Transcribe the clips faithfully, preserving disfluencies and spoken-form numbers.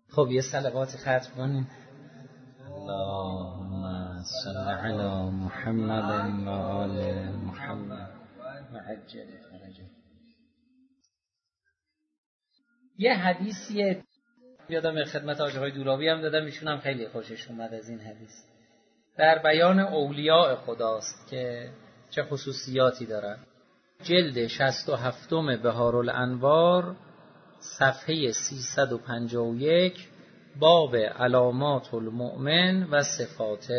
خب یه صلوات ختم کنیم. اللهم صل علی محمد و آل محمد و عجل فرجه. یه حدیثیه یادم خدمت آقای دولابی هم دادم، ایشون هم خیلی خوشش اومد از این حدیث. در بیان اولیاء خداست که چه خصوصیاتی دارن. جلد شصت و هفتم بهارالانوار صفحه سیصد و پنجاه و یک، باب علامات المؤمن و صفات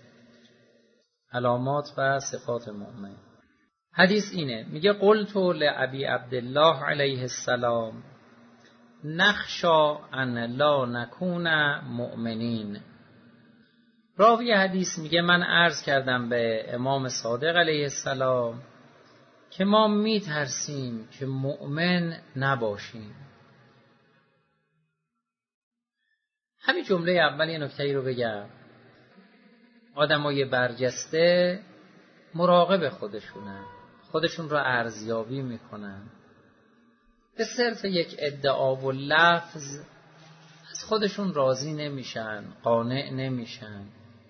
علامات و صفات مؤمن. حدیث اینه، میگه قلت لابی عبدالله علیه السلام نخشا ان لا نکون مؤمنین. راوی حدیث میگه من عرض کردم به امام صادق علیه السلام که ما میترسیم که مؤمن نباشیم. همین جمله اول یه نکته‌ای رو بگم. آدمای برجسته مراقب خودشونن، خودشون رو ارزیابی میکنن. به صرف یک ادعا و لفظ از خودشون راضی نمیشن، قانع نمیشن،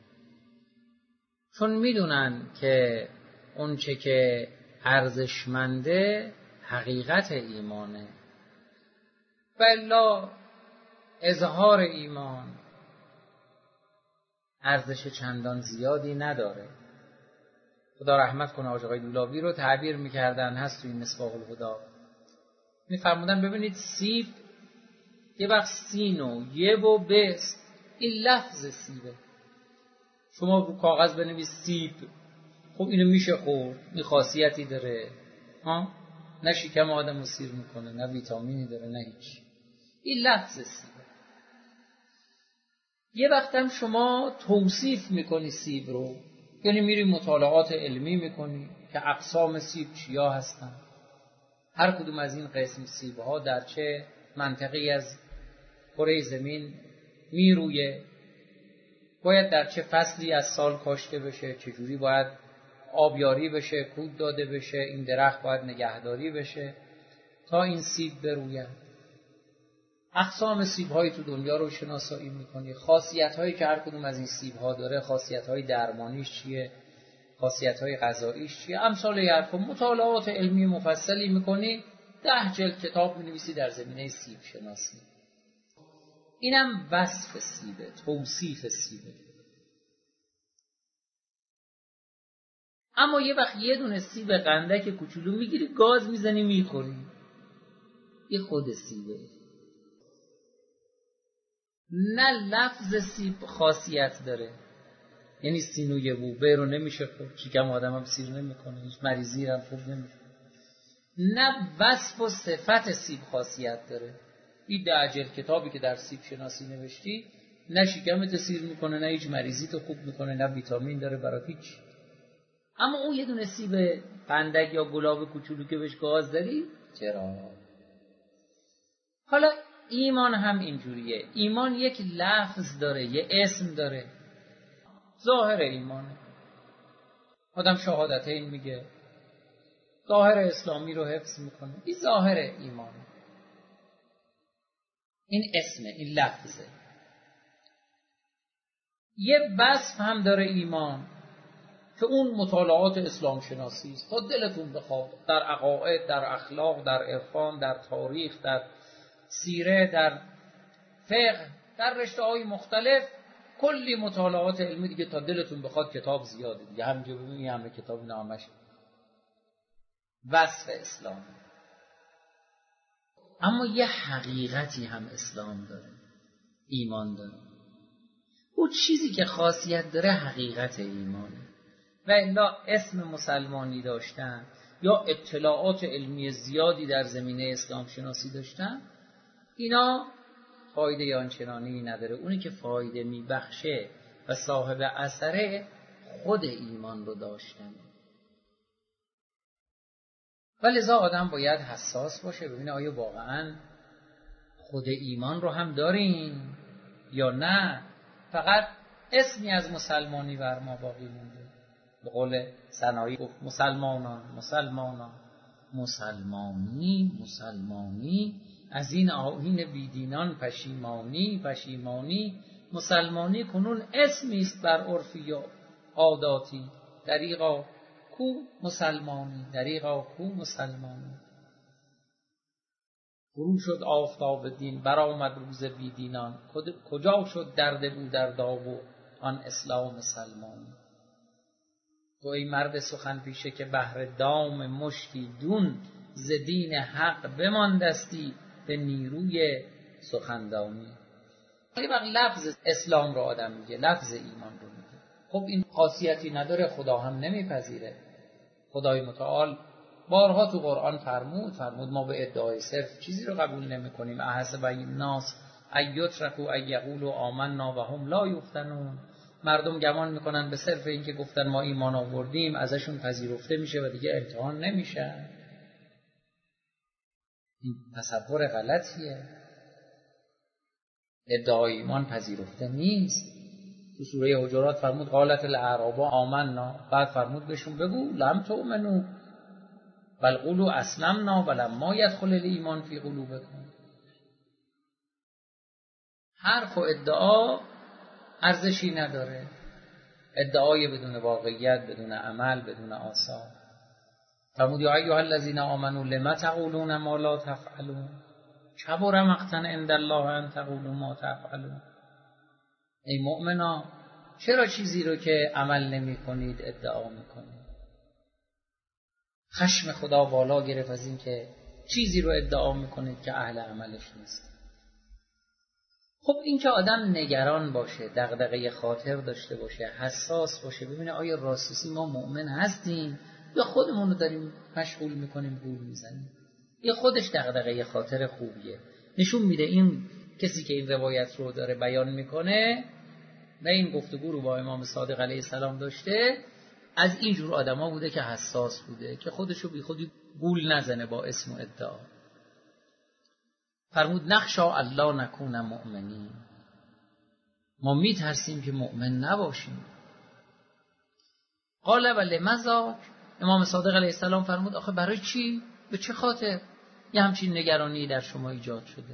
چون میدونن که اون چه که ارزشمنده حقیقت ایمانه. والا اظهار ایمان ارزش چندان زیادی نداره. خدا رحمت کنه آقای دولابی رو تعبیر میکردن، هست توی مصباح الهدی، میفرمودن ببینید سیب یه وقت سین و یه و بست، این لفظ سیبه. شما رو کاغذ بنویس سیب، خب اینو میشه خورد، این خاصیتی داره ها، نه شکم آدمو سیر میکنه، نه ویتامینی داره، نه هیچ. این لفظ سیبه. یه وقت هم شما توصیف میکنی سیب رو، یعنی میری مطالعات علمی میکنی که اقسام سیب چیا هستن، هر کدوم از این قسم سیب ها در چه منطقی از کره زمین میرویه، باید در چه فصلی از سال کاشته بشه، چجوری باید آبیاری بشه، کود داده بشه، این درخت باید نگهداری بشه تا این سیب بروید. اقسام سیب های تو دنیا رو شناسایی میکنی، خاصیت هایی که هر کدوم از این سیب ها داره، خاصیت های درمانیش چیه، خاصیت های غذاییش چیه، امثال این حرفا. مطالعات علمی مفصلی میکنی، ده جلد کتاب مینویسی در زمینه سیب شناسی. اینم وصف سیبه، توصیف سیبه. اما یه وقت یه دونه سیب قندک کوچولو میگیری، گاز میزنی میخوری، یه خود سیبه. نه لفظ سیب خاصیت داره، یعنی سینوی بوبه رو نمیشه خورد، شکم آدم هم سیر نمیکنه، هیچ مریضی هم خوب نمیشه. نه وصف و صفت سیب خاصیت داره. این ده جلد کتابی که در سیب شناسی نوشتی نه شکمت سیر میکنه، نه هیچ مریضی تو خوب میکنه، نه ویتامین داره برای هیچ. اما اون یه دونه سیب قندک یا گلاب کوچولو که بهش گاز داری، چرا؟ حالا ایمان هم اینجوریه. ایمان یک لفظ داره، یه اسم داره، ظاهر ایمانه. آدم شهادتین میگه، ظاهر اسلامی رو حفظ میکنه، این ظاهر ایمانه، این اسمه، این لفظه. یه وصف هم داره ایمان که اون مطالعات اسلام شناسی است، تا دلتون بخواد، در عقاید، در اخلاق، در عرفان، در تاریخ، در سیره، در فقه، در رشته‌های مختلف، کلی مطالعات علمی دیگه، تا دلتون بخواد کتاب زیاده دیگه، همینجا ببینید همه کتاب نامش وصف اسلام. اما یه حقیقتی هم اسلام داره، ایمان داره. اون چیزی که خاصیت داره حقیقت ایمانه. و الا اسم مسلمانی داشتن یا اطلاعات علمی زیادی در زمینه اسلام شناسی داشتن، اینا فایده آنچنانی نداره. اونی که فایده میبخشه و صاحب اثره خود ایمان رو داشتن. ولذا آدم باید حساس باشه ببینه آیا واقعا خود ایمان رو هم داریم یا نه، فقط اسمی از مسلمانی بر ما باقی مونده. به قول سنایی گفت مسلمانان مسلمانان مسلمانی مسلمانی از این آیین بیدینان پشیمانی پشیمانی، مسلمانی کنون اسمی است بر عرفی و عاداتی، دریغا کو مسلمانی، دریغا کو مسلمانی. فرو شد آفتاب دین، برآمد روز بیدینان، کجا شد درد او در داغ و آن اسلام سلمانی. تو ای مرد سخن پیشه که بهر دام مشتی دون، ز دین حق بماندستی به نیروی سخندانی. ولی وقت لفظ اسلام رو آدم میگه، لفظ ایمان رو میگه، خب این خاصیتی نداره، خدا هم نمیپذیره. خدای متعال بارها تو قرآن فرمود فرمود ما به ادعای صرف چیزی رو قبول نمی کنیم. احسب الناس ان یترکوا ان یقولوا آمنا و هم لا یفتنون. مردم گمان میکنن به صرف اینکه گفتن ما ایمان آوردیم ازشون پذیرفته میشه و دیگه امتحان نمیشن. این تصور غلطیه. ادعای ایمان پذیرفته نیست. تو سوره حجرات فرمود قالت الاعراب آمنا، بعد فرمود بهشون بگو لم تؤمنوا بل قولوا اسلمنا ولما يدخل الایمان فی قلوبکم. حرف و ادعا ارزشی نداره، ادعای بدون واقعیت، بدون عمل، بدون آثار. فرمود یا ایها الذین آمنوا لم تقولون ما لا تفعلون کبر مقتا عند الله ان تقولوا ما تفعلون. ای مؤمنا چرا چیزی رو که عمل نمی کنید ادعا می کنید؟ خشم خدا بالا گرفت از این که چیزی رو ادعا می کنید که اهل عملش نیست. خب این که آدم نگران باشه، دغدغه خاطر داشته باشه، حساس باشه، ببینه آیا راستی ما مؤمن هستیم یا خودمون رو داریم مشغول میکنیم گول میزنیم. یا خودش دغدغه خاطر خوبیه، نشون میده این کسی که این روایت رو داره بیان میکنه و این گفتگو رو با امام صادق علیه السلام داشته، از این جور آدما بوده که حساس بوده که خودشو بی خودی گول نزنه با اسم و ادعا. فرمود نخشا الله نکون مؤمنین، ما میترسیم که مؤمن نباشیم. قال ولی مذاک، امام صادق علیه السلام فرمود آخه برای چی؟ به چه خاطر یه همچین نگرانی در شما ایجاد شده؟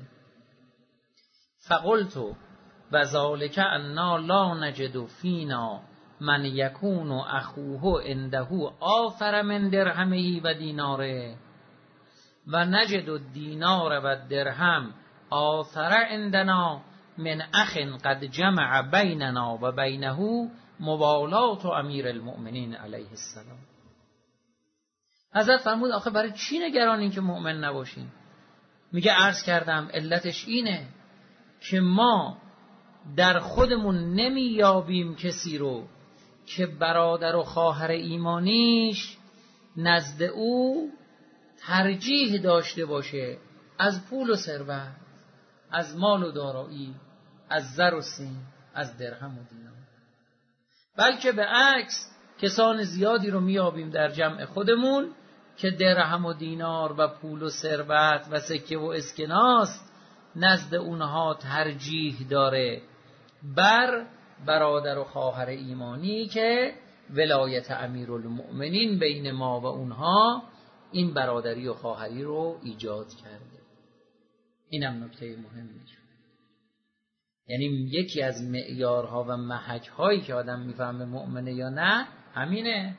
فقلت و ذالک انا لا نجد فینا من یکون اخوه عنده آفر من درهمه و دیناره و نجد الدینار و درهم آفر عندنا من اخ قد جمع بیننا و بینه موالات امیر المؤمنین علیه السلام. حضرت فرمود آخه برای چی نگرانین که مؤمن نباشین؟ میگه عرض کردم علتش اینه که ما در خودمون نمیابیم کسی رو که برادر و خواهر ایمانیش نزد او ترجیح داشته باشه از پول و ثروت، از مال و دارایی، از زر و سیم، از درهم و دینار. بلکه به عکس کسان زیادی رو میابیم در جمع خودمون که درهم و دینار و پول و ثروت و سکه و اسکناس نزد اونها ترجیح داره بر برادر و خواهر ایمانی که ولایت امیرالمؤمنین بین ما و اونها این برادری و خواهری رو ایجاد کرده. اینم نکته مهمی شد. یعنی یکی از معیارها و محک‌هایی که آدم میفهمه مؤمنه یا نه همینه.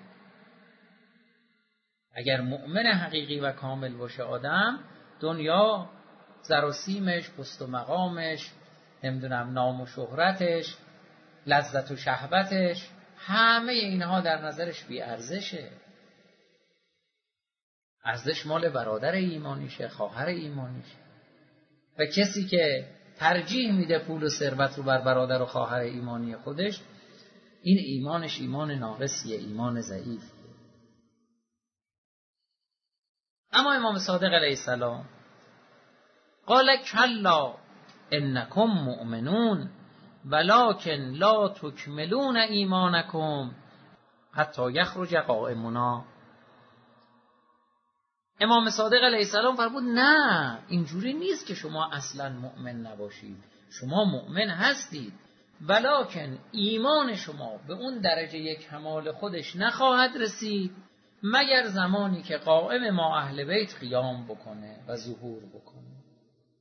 اگر مؤمن حقیقی و کامل باشه آدم، دنیا زر و سیمش، پست و مقامش، نمیدونم نام و شهرتش، لذت و شهوتش، همه اینها در نظرش بی ارزشه. ارزش مال برادر ایمانیشه، خواهر ایمانیشه. و کسی که ترجیح میده پول و ثروت رو بر برادر و خواهر ایمانی خودش، این ایمانش ایمان ناقصیه، ایمان ضعیفیه. اما امام صادق علیه السلام قال کلا انکم مؤمنون ولکن لا تکملون ایمانکم حتی یخرج قائمنا. امام صادق علیه السلام فرمود نه، اینجوری نیست که شما اصلا مؤمن نباشید. شما مؤمن هستید، ولکن ایمان شما به اون درجه کمال خودش نخواهد رسید مگر زمانی که قائم ما اهل بیت قیام بکنه و ظهور بکنه.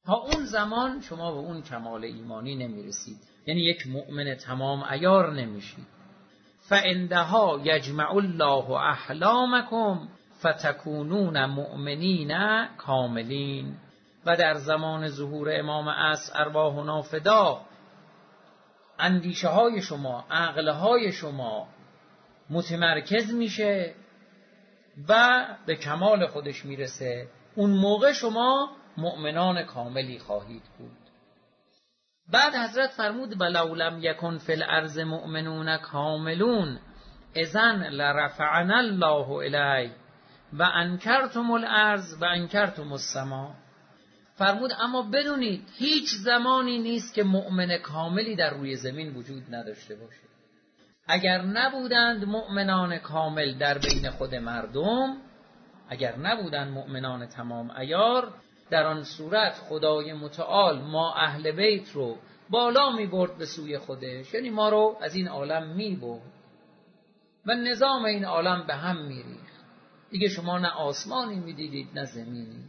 تا اون زمان شما به اون کمال ایمانی نمیرسید، یعنی یک مؤمن تمام عیار نمیشید. فعندها یجمع الله احلامکم فتکونون مؤمنین کاملین. و در زمان ظهور امام عصر ارواحنا فدا، اندیشه های شما، عقل های شما متمرکز میشه و به کمال خودش میرسه. اون موقع شما مؤمنان کاملی خواهید بود. بعد حضرت فرمود ولو لم یکن فی الارض مؤمنون کاملون اذن لرفعنا الله الیه و انکرتم الارض و انکرتم السما. فرمود اما بدونید هیچ زمانی نیست که مؤمن کاملی در روی زمین وجود نداشته باشه. اگر نبودند مؤمنان کامل در بین خود مردم، اگر نبودند مؤمنان تمام عیار، در آن صورت خدای متعال ما اهل بیت رو بالا می برد به سوی خودش، یعنی ما رو از این عالم می برد و نظام این عالم به هم می ریخت. دیگه شما نه آسمانی می دیدید نه زمینی،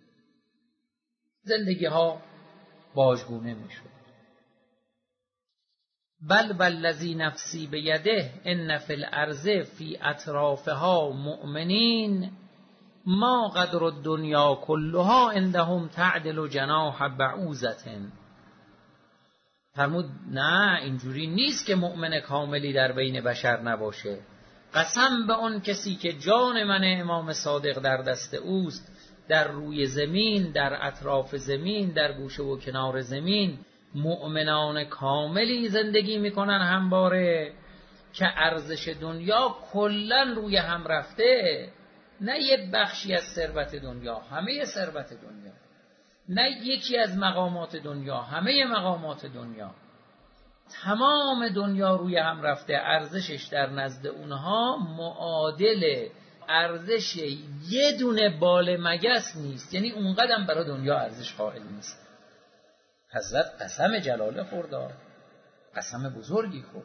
زندگی ها واژگونه می شد. بل والذی نفسی بیده ان فی الارض فی اطرافها مؤمنین ما قدر الدنیا کلها عندهم تعدل جناح بعوضة. فرمود نه اینجوری نیست که مؤمن کاملی در بین بشر نباشه. قسم به اون کسی که جان من امام صادق در دست اوست، در روی زمین، در اطراف زمین، در گوشه و کنار زمین مؤمنان کاملی زندگی میکنن همواره که ارزش دنیا کلن روی هم رفته، نه یه بخشی از ثروت دنیا، همه ثروت دنیا، نه یکی از مقامات دنیا، همه مقامات دنیا، تمام دنیا روی هم رفته. ارزشش در نزد اونها معادل ارزش یه دونه بال مگس نیست، یعنی اونقدر برای دنیا ارزش قائل نیست. حضرت قسم جلاله خورد، قسم بزرگی خورد.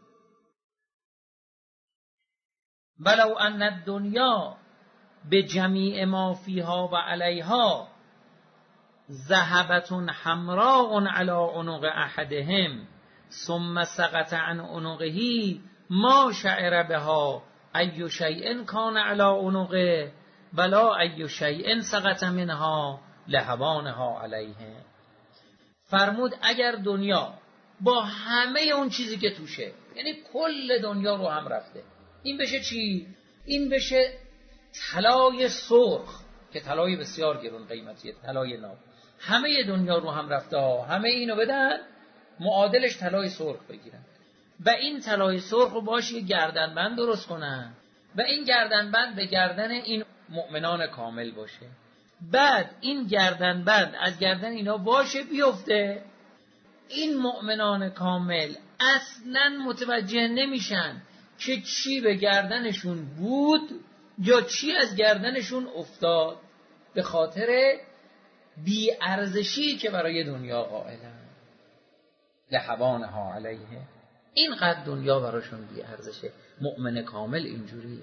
ولو ان الدنیا به جمیع ما فیها و علیها ذهبت حمراء علی عنق احدهم ثم سقط عن عنقه ما شعر بها ای شیء کان علی عنقه ولا ای شیء سقط منها لهوانها علیه. فرمود اگر دنیا با همه اون چیزی که توشه، یعنی کل دنیا رو هم رفته، این بشه چی؟ این بشه طلای سرخ که طلای بسیار گران قیمتیه، طلای ناب، همه دنیا رو هم رفته ها، همه اینو بدن معادلش طلای سرخ بگیرن و این طلای سرخ رو باشه یه گردنبند درست کنن و این گردنبند به گردن این مؤمنان کامل باشه. بعد این گردنبند از گردن اینا باشه بیفته، این مؤمنان کامل اصلاً متوجه نمیشن که چی به گردنشون بود یا چی از گردنشون افتاد، به خاطر بی ارزشی که برای دنیا قائلن. لهوانها علیه، اینقدر دنیا براشون بی ارزشه. مؤمن کامل اینجوریه.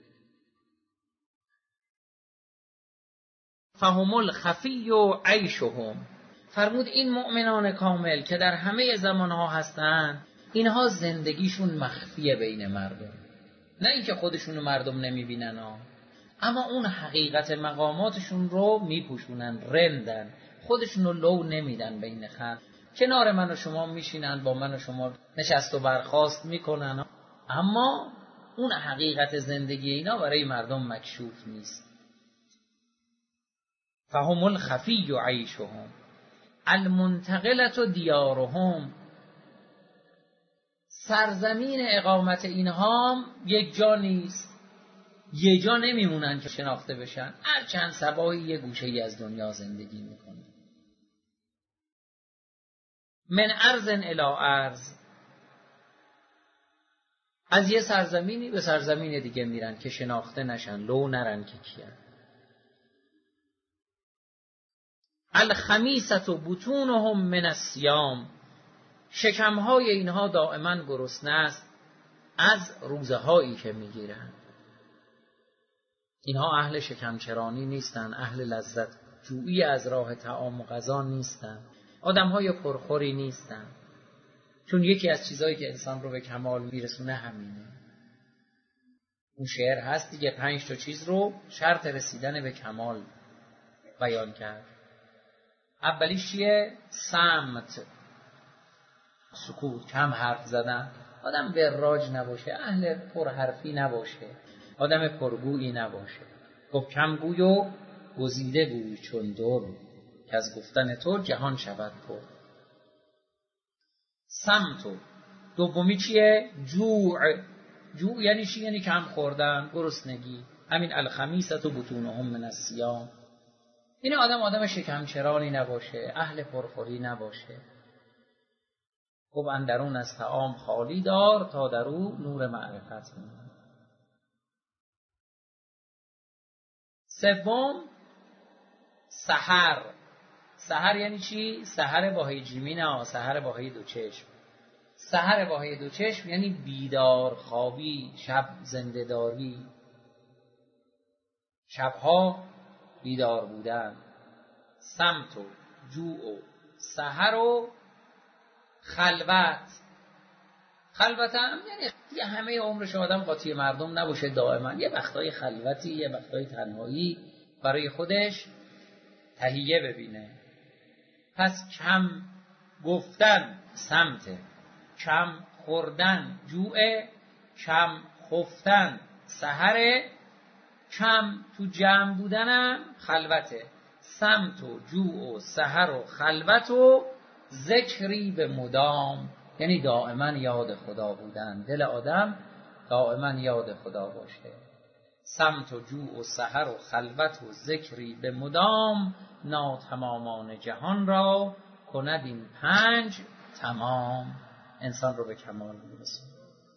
فهم الخفی و عیشهم. فرمود این مؤمنان کامل که در همه زمانها هستن، اینها زندگیشون مخفیه بین مردم، نه اینکه خودشونو مردم نمیبینن ها، اما اون حقیقت مقاماتشون رو میپوشونن، رندن، خودشونو لو نمیدن بین خلق. کنار من و شما میشینن، با من و شما نشست و برخاست میکنن، اما اون حقیقت زندگی اینا برای مردم مکشوف نیست. فهم الخفی عیشهم المنتقلت دیارهم. سرزمین اقامت اینها یک جا نیست، یه جا نمیمونن که شناخته بشن، هر چند صباحی یه گوشه ای از دنیا زندگی میکنن. من ارض الی ارض، از یه سرزمینی به سرزمین دیگه میرن که شناخته نشن، لو نرن که کیان. الخمیسة بطونهم من الصیام، شکمهای اینها دائما گرسنه است از روزه هایی که میگیرن. اینها اهل شکمچرانی نیستن، اهل لذت جویی از راه طعام و غذا نیستن، آدم‌های پرخوری نیستن. چون یکی از چیزایی که انسان رو به کمال میرسونه همینه. اون شعر هست دیگه، پنج تا چیز رو شرط رسیدن به کمال بیان کرد. اولیش چیه؟ صمت، سکوت، کم حرف زدن. آدم وراج نباشه، اهل پرحرفی نباشه، آدم پرگویی نباشه. گفت کم گوی و گزیده گوی چون در، که از گفتن تو جهان شود پر. صمتو. دومی چیه؟ جوع. جوع یعنی چی؟ یعنی کم خوردن، گرسنگی. همین الخمیسة بطونهم من الصیام. این آدم آدم شکمچرانی نباشه، اهل پرخوری نباشه. خب اندرون از طعام خالی دار، تا در او نور معرفت می‌ماند. سوم سحر. سحر یعنی چی؟ سحر با هی جیمی نه، سحر با هی دو چشم. سحر با هی دو چشم یعنی بیدار خوابی، شب زنده داری، شبها بیدار بودن. صمت و جوع و سحر و خلوت. خلوت هم یعنی یه همه عمرش آدم قاطی مردم نباشه دائما، یه وقتای خلوتی، یه وقتای تنهایی برای خودش تهیه ببینه. پس کم گفتن صمت، کم خوردن جوع، کم خفتن سحر، کم تو جمع بودنم خلوته. صمت و جوع و سحر و خلوت و ذکری به مدام، یعنی دائما یاد خدا بودن. دل آدم دائما یاد خدا باشه. صمت و جوع و سحر و خلوت و ذکری به مدام، ناتمامان جهان را کند این پنج تمام. انسان رو به کمال میرسونه.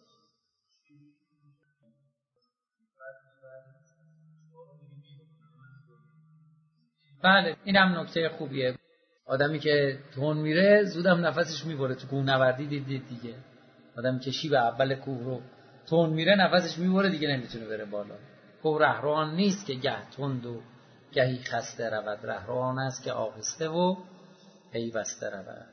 بله این هم نکته خوبیه. آدمی که تون میره زودم نفسش میبره. تو کوهنوردی دیدید دیگه، آدمی که شیب اول کوه رو تون میره نفسش میبره دیگه، نمیتونه بره بالا. کوه رهروان نیست که گه تند و گهی خسته رود، رهروان است که آهسته و پیوسته رود.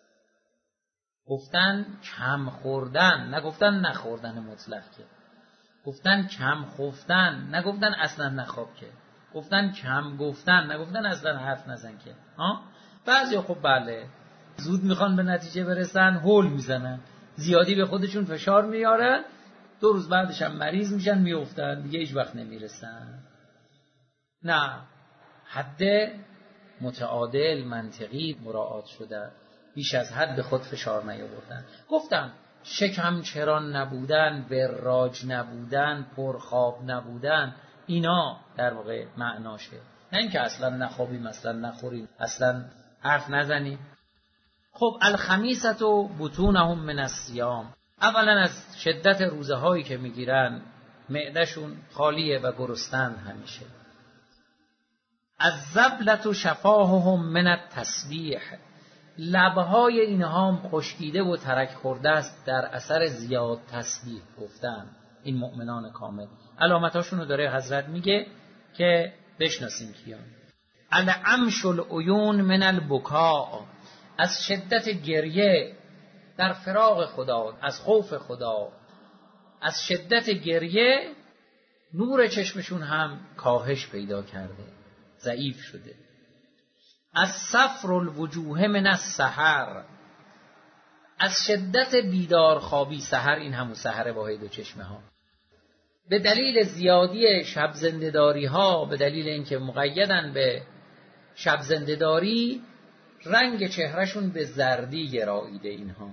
گفتن کم خوردن، نگفتن نخوردن مطلق که، گفتن کم خفتن، نگفتن اصلا نخواب که، گفتن کم گفتن، نگفتن اصلا حرف نزن که. ها بعضی خب بله زود میخوان به نتیجه برسن، هول میزنن، زیادی به خودشون فشار میارن، دو روز بعدش هم مریض میشن، میافتن دیگه، هیچ وقت نمیرسن. نه، حد متعادل منطقی مراعات شده، بیش از حد به خود فشار نیاوردن. گفتم شکم چران نبودن، وراج نبودن، پرخواب نبودن، اینا در واقع معناشه. نه اینکه اصلا نخوابیم، اصلا نخوریم، اصلا حرف نزنیم. خب الخمیسة بطونهم من الصیام. اولا از شدت روزه هایی که میگیرن معدهشون خالیه و گرسنند همیشه. از زبلة شفاههم من التسبیح. لبهای اینها هم خشکیده و ترک خورده است در اثر زیاد تسبیح گفتن. این مؤمنان کامل علامتاشون رو داره حضرت میگه که بشناسیم کیان. العمش العیون من البکاء. از شدت گریه در فراق خدا، از خوف خدا، از شدت گریه نور چشمشون هم کاهش پیدا کرده، ضعیف شده. از صفر الوجوه من السحر. از شدت بیدار خوابی، سحر این همون سحر با دو چشمه ها، به دلیل زیادی شب زنده‌داری ها، به دلیل اینکه مقیدن به شب زنده‌داری، رنگ چهرهشون به زردی گراییده اینها.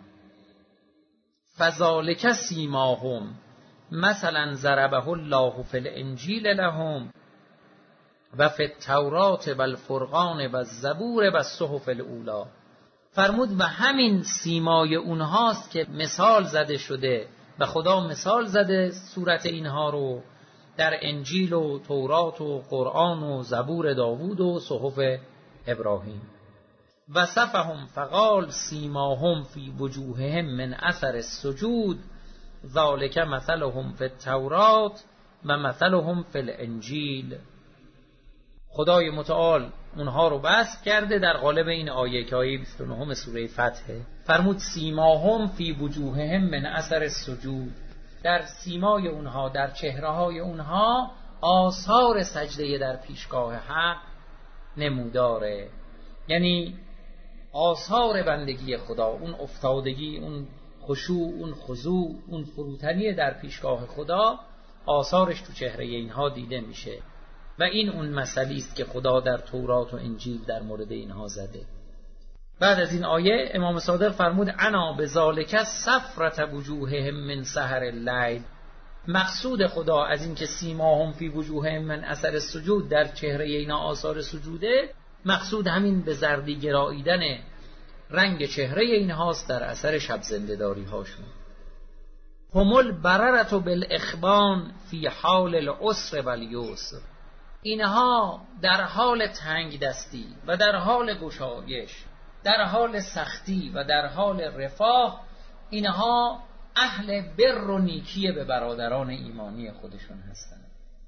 فذالک سیماهم مثلا ضربه الله فی الانجیل لهم و فی التورات و الفرقان و الزبور و الصحف الاولی. فرمود و همین سیمای اونهاست که مثال زده شده و خدا مثال زده صورت اینها رو در انجیل و تورات و قرآن و زبور داوود و صحف ابراهیم. و صفهم فقال سیماهم فی وجوههم من اثر السجود ذالک مثلهم فی التورات و مثلهم فی الانجیل. خدای متعال اونها رو بسط کرده در قالب این آیه که آیه بیست و نه سوره فتحه. فرمود سیماهم فی وجوههم من اثر السجود، در سیمای اونها، در چهره‌های اونها آثار سجده در پیشگاه حق نموداره. یعنی آثار بندگی خدا، اون افتادگی، اون خشوع، اون خضوع، اون فروتنی در پیشگاه خدا، آثارش تو چهره اینها دیده میشه. و این اون مسئله است که خدا در تورات و انجیل در مورد اینها زده. بعد از این آیه امام صادق فرمود انا بذالک صفرة وجوههم من سحر اللیل، مقصود خدا از این که سیماهم فی وجوههم من اثر السجود، در چهره اینا آثار سجوده، مقصود همین به زردی گراییدن رنگ چهره اینهاست در اثر شب زنده‌داری هاشون. هم البررة بالاخبان فی حال العسر و الیسر، اینها در حال تنگ دستی و در حال گشایش، در حال سختی و در حال رفاه، اینها اهل بر و نیکی به برادران ایمانی خودشون هستند.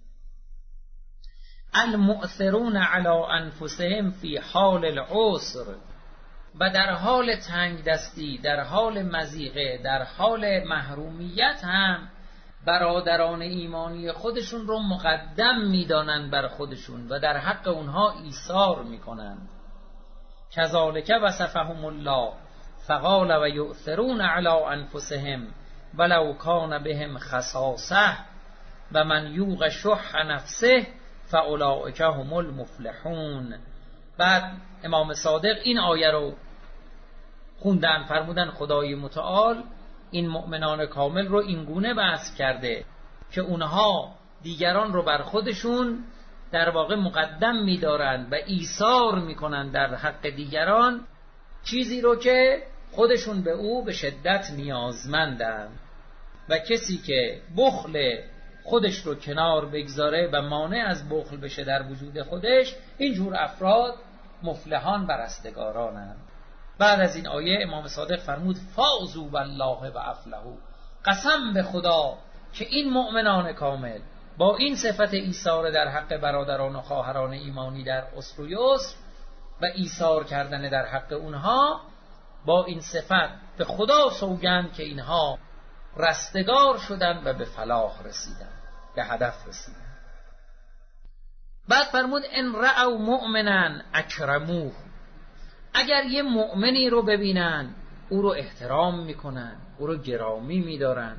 المؤثرون علی انفسهم فی حال العسر، و در حال تنگ دستی، در حال مضیقه، در حال محرومیت هم برادران ایمانی خودشون رو مقدم میدانند بر خودشون و در حق اونها ایثار میکنند. کذالک وصفهم الله فقال و یؤثرون علی انفسهم ولو کان بهم خصاصه و من یوق شح نفسه فاولئک هم المفلحون. بعد امام صادق این آیه رو خوندن، فرمودن خدای متعال این مؤمنان کامل رو اینگونه وصف کرده که اونها دیگران رو بر خودشون در واقع مقدم می‌دارند و ایثار می‌کنند در حق دیگران چیزی رو که خودشون به او به شدت نیازمندند. و کسی که بخل خودش رو کنار بگذاره و مانع از بخل بشه در وجود خودش، اینجور افراد مفلحان و رستگارانند. بعد از این آیه امام صادق فرمود فازوا بالله و افلحوا، قسم به خدا که این مؤمنان کامل با این صفت ایثار در حق برادران و خواهران ایمانی در عسر و یسر و ایثار کردن در حق اونها، با این صفت به خدا سوگند که اینها رستگار شدن و به فلاح رسیدن، به هدف رسیدن. بعد فرمود ان رأوا مؤمنا اکرموه، اگر یه مؤمنی رو ببینن او رو احترام میکنن، او رو گرامی میدارن.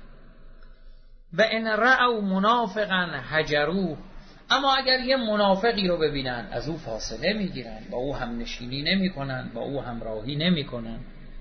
و ان رأوا منافقا هجروه، اما اگر یه منافقی رو ببینن از او فاصله میگیرن، با او هم نشینی نمی کنن، با او همراهی نمی کنن.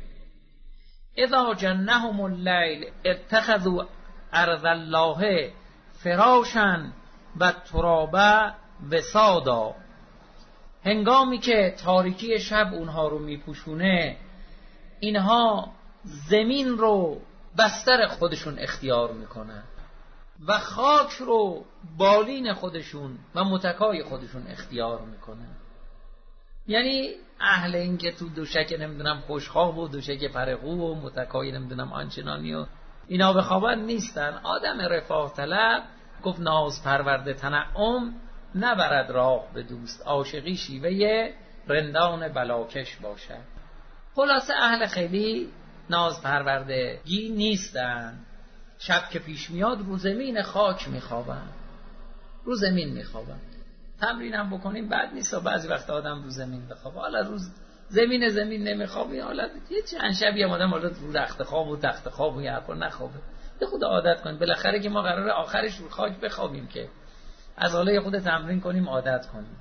اذا جنهم اللیل اتخذوا ارض الله فراشا و ترابا وسادا، هنگامی که تاریکی شب اونها رو میپوشونه، اینها زمین رو بستر خودشون اختیار میکنن و خاک رو بالین خودشون و متکای خودشون اختیار میکنن. یعنی اهل این که تو دوشک نمیدونم خوشخواب و دوشک پرقو و متکای نمیدونم آنچنانی و اینا بخوابن نیستن. آدم رفاه طلب گفت ناز پرورده تنعم نبرد راه به دوست، عاشقی شیوه رندان بلاکش باشد. خلاصه اهل خیلی ناز پروردگی نیستن. شب که پیش میاد رو زمین خاک میخوابن، رو زمین میخوابن. تمرین هم بکنیم بعد نیست و بعضی وقت آدم رو زمین بخوابه. حالا روز زمین زمین نمیخوابه، حالا یه چند شبی هم آدم حالا رو رخت خواب و تخت خواب و یه حرفا نخوابه. یه خود عادت کنیم، بالاخره که ما قراره آخرش رو خاک بخوابیم، که از حالا یه خود تمرین کنیم، عادت کنیم.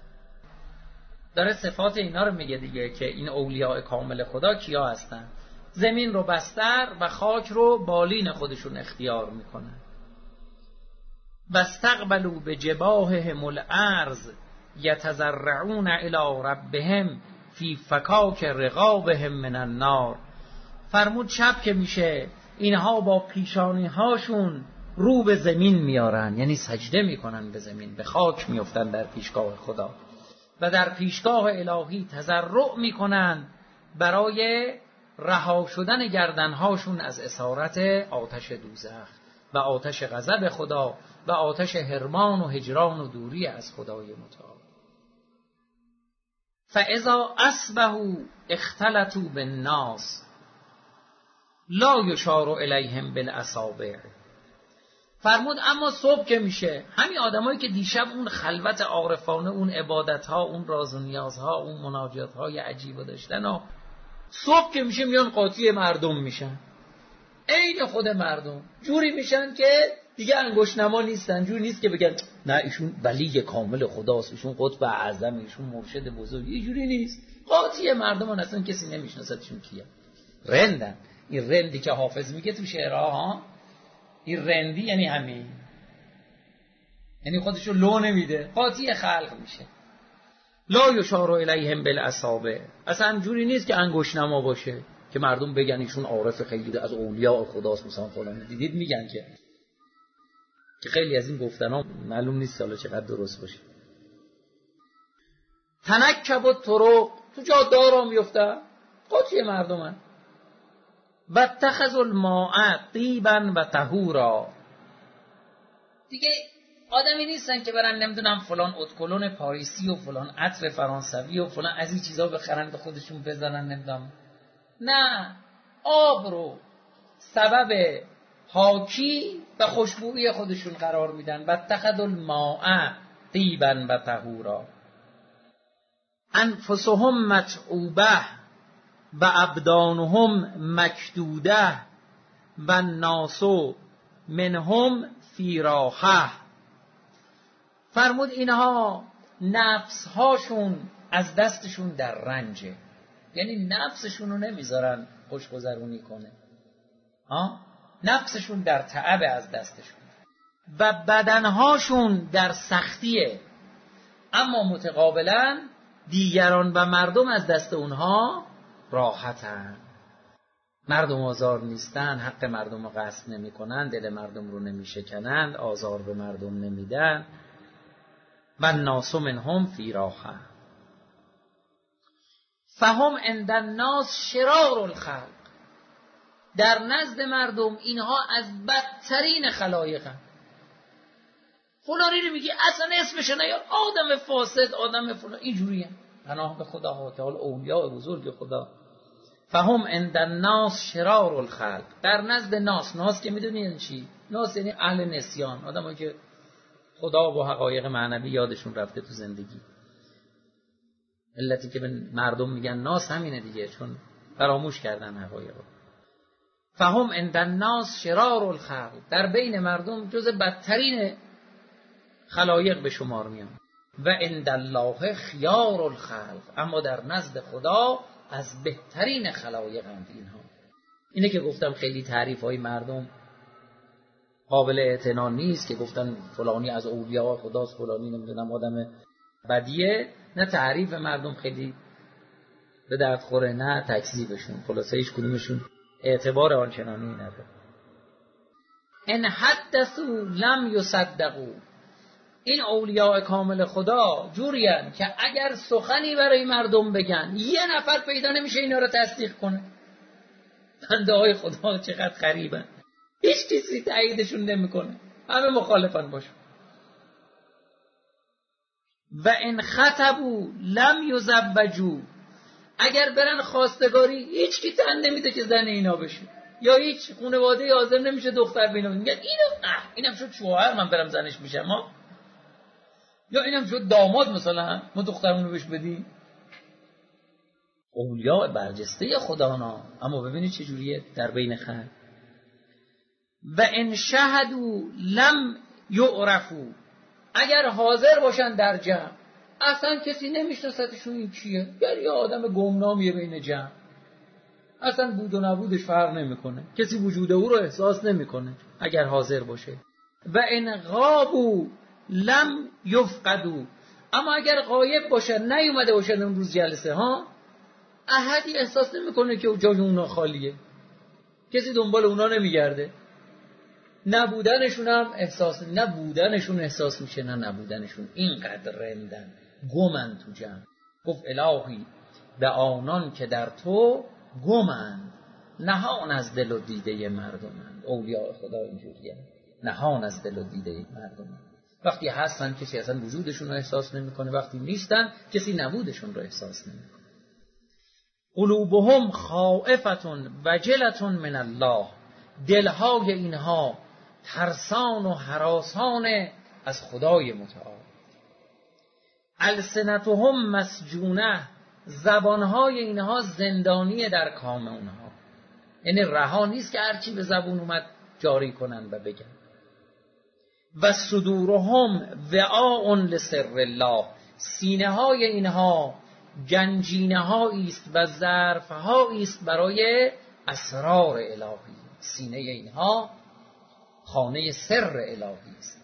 داره صفات اینا رو میگه دیگه که این اولیاء کامل خدا کیا هستن. زمین رو بستر و خاک رو بالین خودشون اختیار میکنن. واستقبلوا بجباههم الارض یتضرعون الی ربهم فی فکاک رقابهم من النار. فرمود شب که میشه اینها با پیشانی هاشون رو به زمین میارن، یعنی سجده میکنن به زمین، به خاک میافتن در پیشگاه خدا و در پیشگاه الهی تضرع میکنن برای رها شدن گردنهاشون از اسارت آتش دوزخ و آتش غضب خدا و آتش حرمان و هجران و دوری از خدای متعال. فاذا اصبحوا اختلطوا بالناس لا یشار الیهم بالاصابع. فرمود اما صبح که میشه، همین آدمایی که دیشب اون خلوت عارفانه، اون عبادت‌ها، اون راز و نیازها، اون مناجات‌های عجیب داشتن ها، صبح که میشه میان قاطی مردم میشن، عین خود مردم جوری میشن که دیگه انگشت نما نیستن. جوری نیست که بگن نه ایشون ولی کامل خداست، ایشون قطب اعظم، ایشون مرشد بزرگ. یه جوری نیست. قاطی مردم اصلا کسی نمیشناستشون کیه. رندن. این رندی که حافظ میگه تو شعرها، این رندی یعنی همین، یعنی خودشو لو نمیده، قاطی خلق میشه. لا یشار الیهم بالاصابع. اصلا جوری نیست که انگشت نما باشه که مردم بگن ایشون عارف خیلی از اولیاء خداست مثلا فلان. دیدید میگن که که خیلی از این گفتنا معلوم نیست حالا چقدر درست باشه. تنکب الطرق، تو جاده ها میفته، قاطی مردمن. و اتخذوا الماء طیبا و طهورا. دیگه آدمی نیستن که برن نمیدونم فلان اتکلون پاریسی و فلان عطر فرانسوی و فلان از این چیزا بخرن به خودشون بزنن نمیدونم. نه، آب رو سبب پاکی و خوشبویی خودشون قرار میدن. و اتخذوا الماء طیبا و طهورا. انفسهم متعوبه و ابدانهم مکدوده و الناس منهم فی راحه. فرمود اینها نفس هاشون از دستشون در رنجه، یعنی نفسشون رو نمیذارن خوشگذرونی کنه، ها؟ نفسشون در تعب از دستشون و بدنهاشون در سختیه، اما متقابلا دیگران و مردم از دست اونها راحتن. مردم آزار نیستن، حق مردم رو غصب نمی کنن، دل مردم رو نمی شکنند، آزار به مردم نمیدن. و الناس منهم فی راحه فهم عند الناس شرار الخلق. در نزد مردم اینها از بدترین خلایقن. فلانی رو میگی اصلا اسمش نیار، آدم فاسد، آدم فلان، اینجوریه. پناه به خدا تعالی، اولیاء بزرگ خدا. فهم عند الناس شرار الخلق. در نزد ناس، ناس که میدونی یعنی چی؟ ناس یعنی اهل نسیان، آدمایی که خدا و حقایق معنوی یادشون رفته تو زندگی. علتی که به مردم میگن ناس همینه دیگه، چون فراموش کردن حقایق. فهم عند الناس شرار الخلق. در بین مردم جز بدترین خلایق به شمار میان. و عند الله خیار الخلق. اما در نزد خدا از بهترین خلایق هم اینها. اینه که گفتم خیلی تعریف های مردم قابل اعتنا نیست، که گفتن فلانی از اولیاء خداست، فلانی نمیدونم آدم بدیه. نه تعریف مردم خیلی به درد خوره، نه تکذیبشون. خلاصه هیچ کدومشون اعتبار آنچنانی نداره. ان حدثوا لم یصدقوا. این اولیاء کامل خدا جورین که اگر سخنی برای مردم بگن یه نفر پیدا نمیشه اینا رو تصدیق کنه. بنده های خدا چقدر غریبن، هیچ کسی تاییدشون نمیکنه، همه مخالفن باشون. و ان خطبوا لم یزوجوا. اگر برن خواستگاری هیچ کی تن نمیده که زن اینا بشه، یا هیچ خانواده حاضر نمیشه دختر بینه. میگن اینم اه اینم شد شوهر، من برم زنش میشم، ما یا اینم شد داماد، مثلا ما دخترمون رو بهش بدیم. اولیاء برجسته خدانا، اما ببینید چه جوریه در بین خلق. و ان شهدوا لم یعرفوا. اگر حاضر باشن در جمع اصلا کسی نمیشناستشون این کیه، یعنی یه آدم گمنامیه بین جمع، اصلا بود و نبودش فرق نمیکنه، کسی وجود او رو احساس نمیکنه اگر حاضر باشه. و ان غابوا لم یفقدوا. اما اگر غایب باشن، نیومده باشن اون روز جلسه ها، احدی احساس نمیکنه که جای اونا خالیه، کسی دنبال اونا نمیگرده. نبودنشون هم احساس نبودنشون احساس میشه، نه نبودنشون. اینقدر رندن، گمن تو جمع. گفت الهی به آنان که در تو گمند، نهان از دل و دیده مردمند. اولیاء خدا اینجوریه، نهان از دل و دیده مردمند. وقتی هستن کسی اصلا وجودشون رو احساس نمیکنه، وقتی نیستن کسی نبودشون رو احساس نمیکنه. قلوبهم خائفتون وجلتون من الله، دلهای اینها ترسان و هراسان از خدای متعال. السنتهم مسجونه، زبانهای اینها زندانی در کام اونها، یعنی رها نیست که هرچی به زبون اومد جاری کنن و بگن. و صدورهم وعاء لسر الله، سینه های اینها گنجینه هایی است و ظرف هایی است برای اسرار الهی. سینه اینها خانه سر الهی است.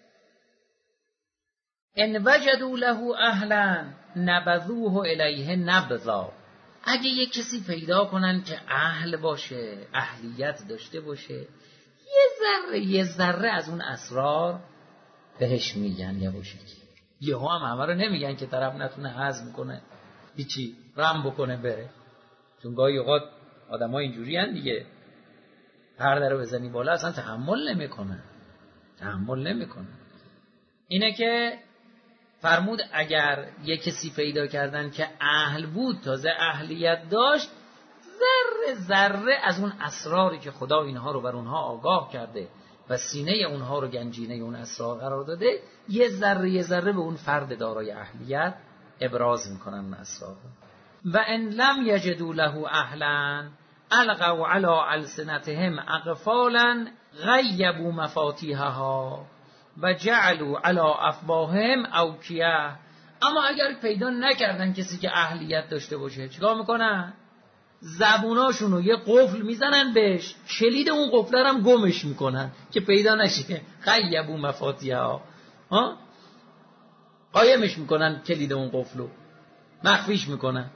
ان وجدوا له اهلا نبذوه الیه نبذا، اگه یک کسی پیدا کنن که اهل باشه، اهلیت داشته باشه، یه ذره یه ذره از اون اسرار بهش میگن یواشکی. یهو هم همه رو نمیگن که طرف نتونه هضم کنه، هیچی رم بکنه بره، چون گاهی اوقات آدم ها اینجوری هن دیگه، پرده رو بزنی بالا اصلا تحمل نمیکنن تحمل نمیکنن. اینه که فرمود اگر یک کسی پیدا کردن که اهل بود، تازه اهلیت داشت، ذره ذره از اون اسراری که خدا اینها رو بر اونها آگاه کرده و سینه اونها رو گنجینه اون اسرار قرار داده، یه ذره یه ذره به اون فرد دارای اهلیت ابراز میکنن اون اسرار. و ان لم یجدوا له اهلا القوا علی السنتهم اقفالا غیبوا مفاتیحها و جعلوا علی افواههم اوکیه. اما اگر پیدا نکردن کسی که اهلیت داشته باشه، چیکار میکنن؟ زبوناشون رو یه قفل میزنن بهش، کلید اون قفل هم گمش میکنن که پیدا نشه. غیبوا مفاتیحها، ها قایمش میکنن، کلید اون قفل رو مخفیش میکنن.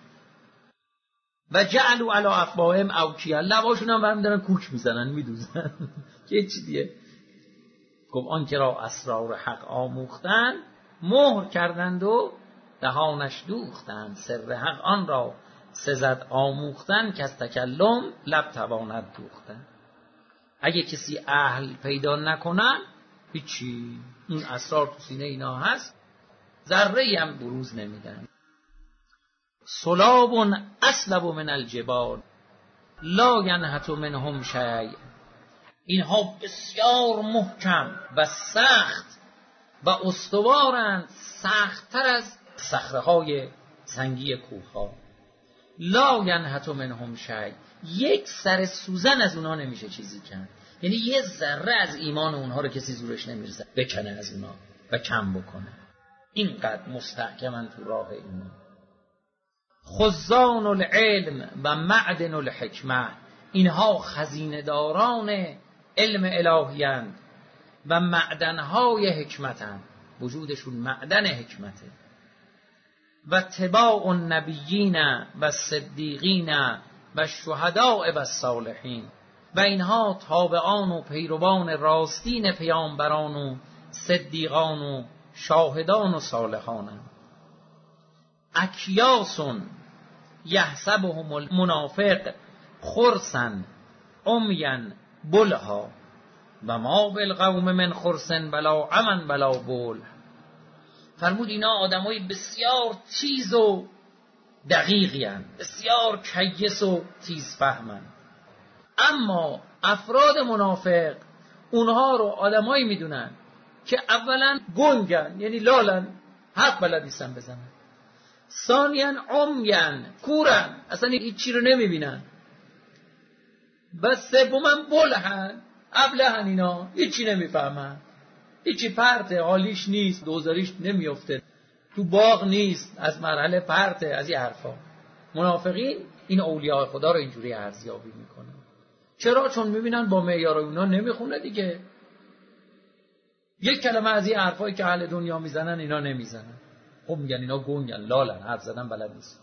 و جعلوا علی افواههم اوکیه، لباشون هم برمیدارن کوک میزنن میدوزن که چی دیگه. گفت آن که را اسرار حق آموختن، مهر کردند و دهانش دوختند. سر حق آن را سزد آموختن، که از تکلم لب تواند دوختن. اگه کسی اهل پیدا نکنن، هیچی، اون اسرار تو سینه اینا هست، ذره هم بروز نمیدن. صلاب اسلب من الجبال لا ینحت منهم شیء، اینها بسیار محکم و سخت و استوارند، سخت‌تر از صخره‌های سنگی کوه‌ها. لا ینحت منهم شیء، یک سر سوزن از اونها نمیشه چیزی کرد، یعنی یه ذره از ایمان اونها رو کسی زورش نمیرسه بکنه از اونها و کم بکنه. اینقدر مستحکمن تو راه ایمان. خزان العلم و معدن الحکمه، اینها خزینه داران علم الهیند و معدنهای حکمتند، وجودشون معدن حکمته. و تباع النبیین و صدیقین و شهداء و صالحین، و اینها تابعان و پیروان راستین پیامبران و صدیقان و شاهدان و صالحانند. اکیاسون یحسبهم المنافق خرسن عمین بلها و ما بالقوم من خرسن بلا عمن بلا بل. فرمود اینا آدمای بسیار تیز و دقیقی هستند، بسیار کیس و تیز فهمن، اما افراد منافق اونها رو آدمایی میدونن که اولا گنگن، یعنی لالن، حق بلد نیستن بزنن. ثانیاً عمین، کورن، اصلا هیچی رو نمیبینن. و سوماً بلهن، ابلهن، اینا هیچی نمیفهمن، هیچی پرته، حالیش نیست، دوزاریش نمیفته، تو باغ نیست، از مرحله پرته، از این حرفا. منافقین این اولیاء خدا رو اینجوری ارزیابی میکنن. چرا؟ چون میبینن با معیار اونا نمیخونه دیگه. یک کلمه از این حرفایی که اهل دنیا میزنن اینا نمیزنن. خب میگن اینا گنگن، لالن، حرف زدن بلد نیست.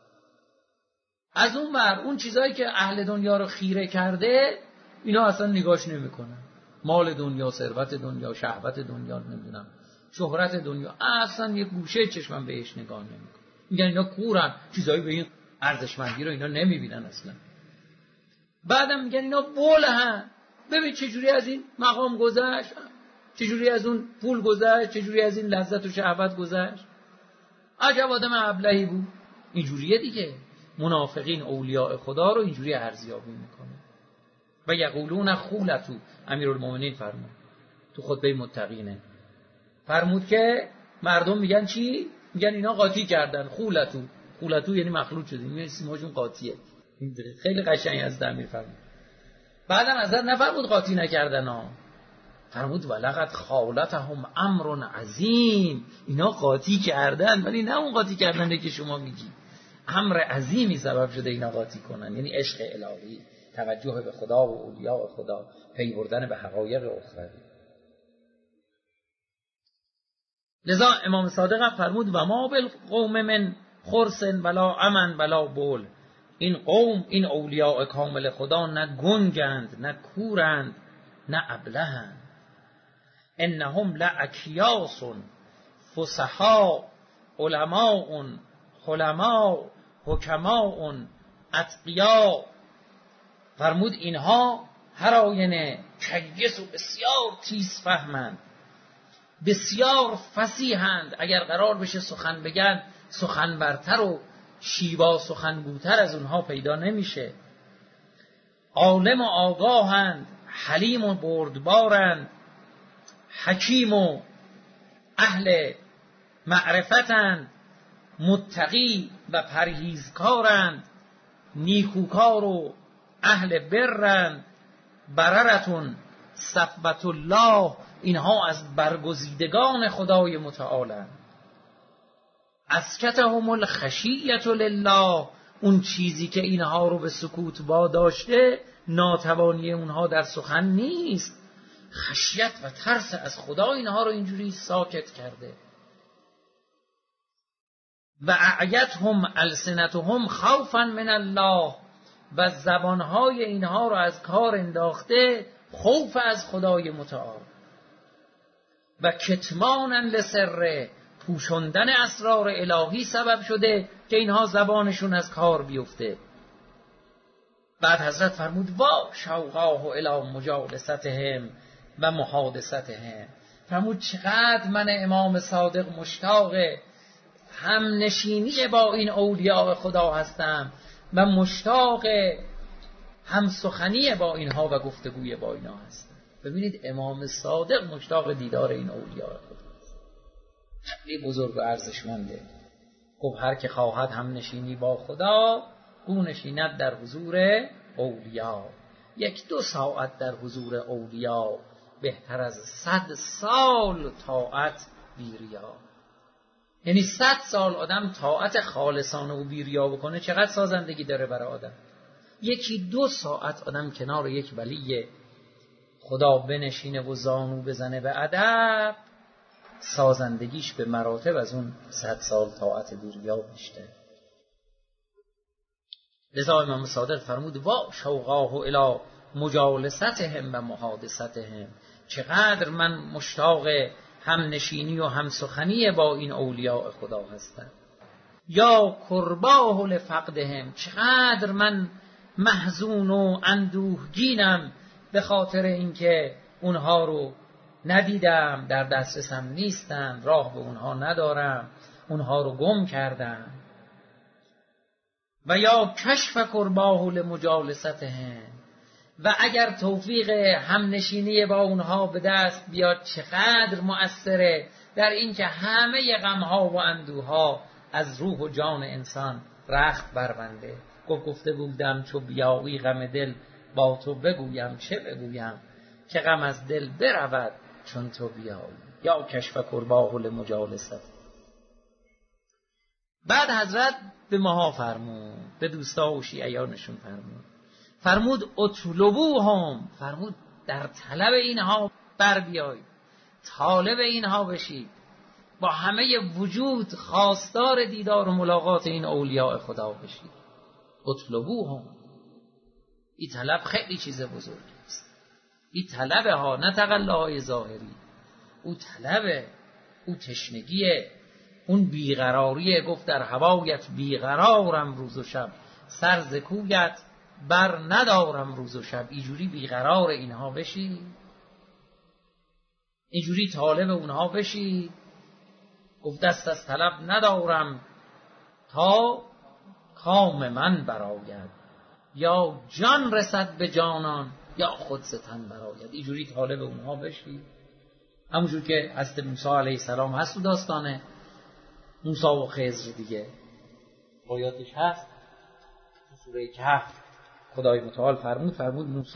از اون بر اون چیزایی که اهل دنیا رو خیره کرده اینا اصلا نگاش نمیکنن. مال دنیا، ثروت دنیا، شهوت دنیا، نمیدونم شهرت دنیا، اصلا یه گوشه چشمم بهش نگاه نمیکنه. میگن اینا کورن، چیزایی به این ارزشمندی رو اینا نمیبینن اصلا. بعدم میگن اینا بولهن، ببین چجوری از این مقام گذشت. چجوری از اون پول گذشت، چجوری از این لذت و شهوت گذشت. عجب آدم ابلهی بود. اینجوریه دیگه. منافقین اولیاء خدا رو اینجوری ارزیابی میکنه. و یقولون خولتو، امیرالمومنین فرمود تو خطبه متقینه، فرمود که مردم میگن چی؟ میگن اینا قاطی کردن. خولتو، خولتو یعنی مخلوط شدیم، میگن سیماشون قاطیه. خیلی قشنگ از امیر فرمود. بعدم ازت نفرمود قاطی نکردن ها، فرمود ولقد خالتهم امر عظیم، اینا قاطی کردن ولی نه اون قاطی کردن که شما میگی، امر عظیمی سبب شده اینا قاطی کنن، یعنی عشق الهی، توجه به خدا و اولیاء خدا، پی بردن به حقایق اخروی. لذا امام صادق فرمود و ما بالقوم من خرس ولا امن ولا بول، این قوم، این اولیاء کامل خدا نه گنگند نه کورند نه ابلهند، انهم لاکیاس فصحاء علماء حلماء حکماء اتقیاء. فرمود اینها هر آینه کیس و بسیار تیز فهمند، بسیار فصیحند، اگر قرار بشه سخن بگن سخنورتر و شیوا سخنگوتر از اونها پیدا نمیشه. عالم و آگاهند، حلیم و بردبارند، حکیم و اهل معرفتند، متقی و پرهیزکارند، نیکوکار و اهل برند، بررتون صفبت الله، اینها از برگزیدگان خدای متعالند. اسکتهم الخشیة لله، اون چیزی که اینها رو به سکوت واداشته ناتوانی اونها در سخن نیست، خشیت و ترس از خدا اینها رو اینجوری ساکت کرده. و اعیتهم السنتهم خوفا من الله، و زبانهای اینها رو از کار انداخته خوف از خدای متعال. و کتمانا لسره، پوشندن اسرار الهی سبب شده که اینها زبانشون از کار بیفته. بعد حضرت فرمود وا شوقاه الی مجالستهم و محادثتهم، فرمود چقدر من امام صادق مشتاق هم نشینی با این اولیاء خدا هستم و مشتاق هم سخنی با اینها و گفتگوی با اینها هستم. ببینید امام صادق مشتاق دیدار این اولیاء خدا است. خیلی بزرگ و ارزشمنده. گفت هر که خواهد هم نشینی با خدا او نشیند در حضور اولیا. یک دو ساعت در حضور اولیا بهتر از صد سال طاعت بیریا. یعنی صد سال آدم طاعت خالصانه و بیریا بکنه چقدر سازندگی داره برای آدم. یکی دو ساعت آدم کنار یک ولی خدا بنشینه و زانو بزنه به ادب، سازندگیش به مراتب از اون صد سال طاعت بیریا بیشتر. لذا امام صادق فرمود وا شوقاه الی مجالستهم و محادثتهم، چقدر من مشتاق هم نشینی و هم سخنی با این اولیاء خدا هستم. یا کرباه لفقدهم، چقدر من محزون و اندوهگینم به خاطر اینکه اونها رو ندیدم، در دسترسم نیستن، راه به اونها ندارم، اونها رو گم کردم. و یا کشف کرباه لمجالستهم، و اگر توفیق هم نشینی با اونها به دست بیاد چقدر مؤثره در اینکه همه غمها و اندوها از روح و جان انسان رخت بربنده. گفت گفته بودم چو بیایی غم دل با تو بگویم چه بگویم، که غم از دل برود چون تو بیایی. یا کشف کرباه لمجالست. بعد حضرت به ماها فرمود، به دوستا و شیعیانشون فرمود، فرمود اطلبوهم، فرمود در طلب اینها بر بیایید، طالب اینها بشید، با همه وجود خواستار دیدار و ملاقات این اولیاء خدا بشید. اطلبوهم، این طلب خیلی چیز بزرگی است. این طلبه ها، نه تقلاهای ظاهری. او طلبه، او تشنگیه، اون بیقراریه. گفت در هوایت بیقرارم روز و شب، سر ز کویت بر ندارم روز و شب. اینجوری بیقرار اینها بشی. اینجوری طالب اونها بشید. گفت دست از طلب ندارم تا کام من برآید، یا جان رسد به جانان یا خود ز تن برآید. اینجوری طالب اونها بشید، همونجور که حضرت موسی علیه السلام هست تو داستان موسی و خضر دیگه، روایاتش هست تو سوره کهف. خدای متعال فرمود فرمود موسی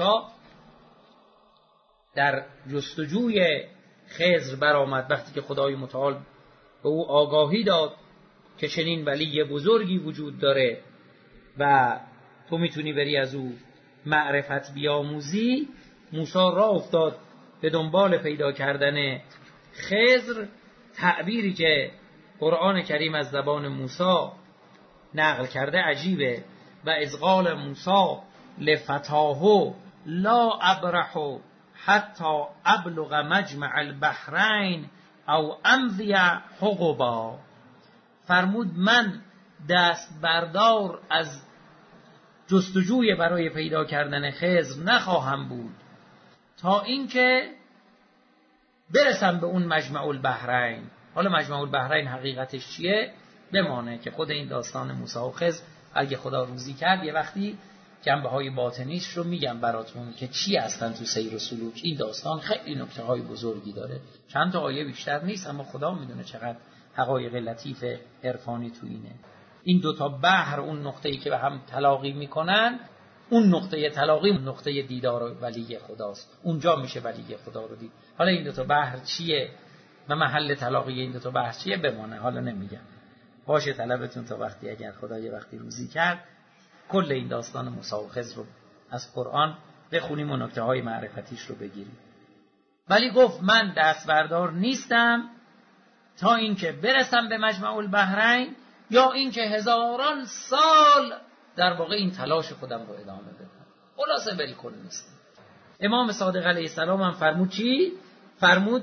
در جستجوی خضر برآمد وقتی که خدای متعال به او آگاهی داد که چنین ولی بزرگی وجود داره و تو میتونی بری از او معرفت بیاموزی. موسی راه افتاد به دنبال پیدا کردن خضر. تعبیری که قرآن کریم از زبان موسی نقل کرده عجیبه. و اذ قال موسی لفتاه لا ابرح حتی ابلغ مجمع البحرین او امضی حقبا. فرمود من دست بردار از جستجوی برای پیدا کردن خضر نخواهم بود تا اینکه برسم به اون مجمع البحرین. حالا مجمع البحرین حقیقتش چیه؟ بمانه که خود این داستان موسی و خضر اگه خدا روزی کرد یه وقتی جنبه های باطنیش رو میگم براتون که چی هستن تو سیر و سلوک. این داستان خیلی نکته های بزرگی داره، چند تا آیه بیشتر نیست، اما خدا میدونه چقدر حقایق لطیف عرفانی تو اینه. این دوتا بحر، اون نقطه‌ای که به هم تلاقی میکنن، اون نقطه تلاقی نقطه دیدار ولی خداست، اونجا میشه ولی خدا رو دید. حالا این دوتا بحر چیه و محل تلاقی این دوتا بحر چیه بمانه، حالا نمیگم. باشه طلبتون تا وقتی اگر خدا یه وقتی روزی کرد کل این داستان موسی و خضر رو از قرآن بخونیم و نکته های معرفتیش رو بگیریم. ولی گفت من دست بردار نیستم تا اینکه برسم به مجمع البحرین، یا اینکه هزاران سال در واقع این تلاش خودم رو ادامه بدم. خلاصه بالکل نیستم. امام صادق علیه السلام هم فرمود چی؟ فرمود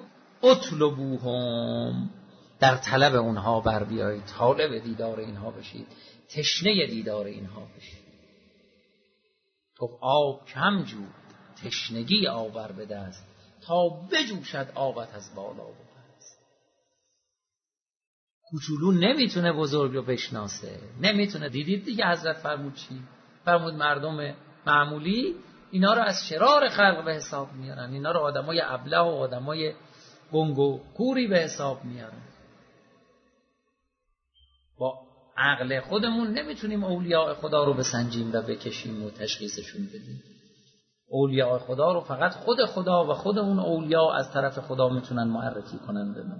اطلبوهم، در طلب اونها بر بیایید، طالب دیدار اینها بشید، تشنه دیدار اینها بشید. تو آب کم جود تشنگی آور به دست، تا بجوشد آبت از بالا و پس. کوچولو نمیتونه بزرگ رو بشناسه، نمیتونه. دیدید دیگه حضرت فرمود چی؟ فرمود مردم معمولی اینا رو از شرار خلق به حساب میارن، اینا رو آدمای ابله و آدمای گنگ و کوری به حساب میارن. با عقل خودمون نمیتونیم اولیاء خدا رو بسنجیم و بکشیم و تشخیصشون بدیم. اولیاء خدا رو فقط خود خدا و خود اون اولیاء از طرف خدا میتونن معرفی کنن به ما.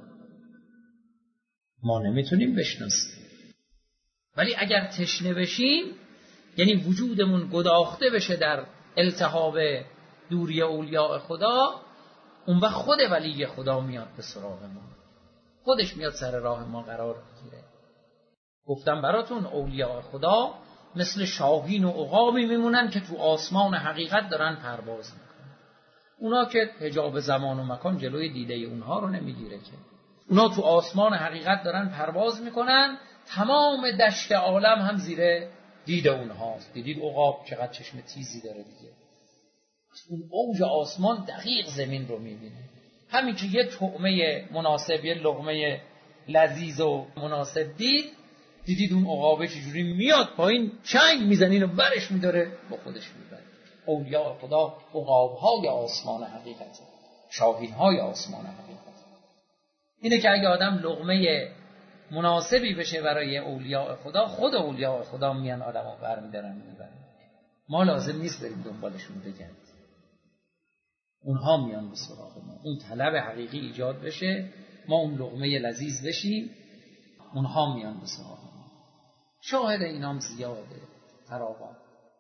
ما نمیتونیم بشناسیم. ولی اگر تشنه بشیم، یعنی وجودمون گداخته بشه در التهاب دوری اولیاء خدا، اون وقت خود ولی خدا میاد به سراغ ما، خودش میاد سر راه ما قرار میگیره. گفتم براتون اولیاء خدا مثل شاهین و عقابی میمونن که تو آسمان حقیقت دارن پرواز میکنن. اونا که حجاب زمان و مکان جلوی دیده اونها رو نمیگیره که. اونا تو آسمان حقیقت دارن پرواز میکنن، تمام دشت عالم هم زیر دید اونهاست. دیدید عقاب چقدر چشم تیزی داره دیگه. اون اوج آسمان دقیق زمین رو میبینه. همین که یه طعمه مناسب، یه لقمه لذیذ و مناسب دید، دیدید اون عقابه چجوری میاد پایین، چنگ میزنین و برش میداره با خودش میبره. اولیاء خدا عقاب‌های آسمان حقیقت، شاهین‌های آسمان حقیقت. اینه که اگه آدم لقمه مناسبی بشه برای اولیاء خدا، خود اولیاء خدا میان آدمو برمیدارن میبرن. ما لازم نیست بریم دنبالشون بگردیم، اونها میان به سراغ ما. اون طلب حقیقی ایجاد بشه، ما اون لقمه لذیذ بشیم، اونها میان به سراغ ما. شاهد اینام زیاده فراوان.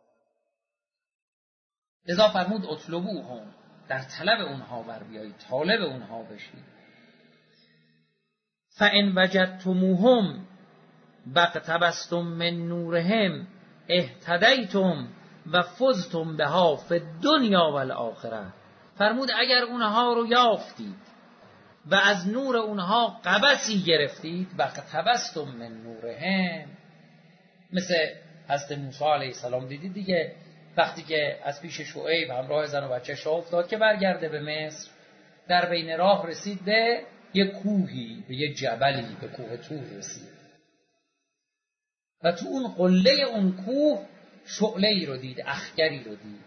لذا فرمود اطلبوهم، در طلب اونها بر بیایید، طالب اونها بشید. فَإِنْ وَجَدْتُمُوهُمْ وَاقْتَبَسْتُمْ مِنْ نُورِهِمْ اهْتَدَیْتُمْ و فزتم بها فی الدنیا و الآخره. فرمود اگر اونها رو یافتید و از نور اونها قبسی گرفتید، وَاقْتَبَسْتُمْ مِنْ نُورِهِمْ، مثل حضرت موسی علیه السلام دیدید دیگه، وقتی که از پیش شعیب همراه زن و بچه‌ش افتاد که برگرده به مصر، در بین راه رسید به یک کوهی، به یک جبلی، به کوه طور رسید و تو اون قله اون کوه شعله‌ای رو دید، اخگری رو دید.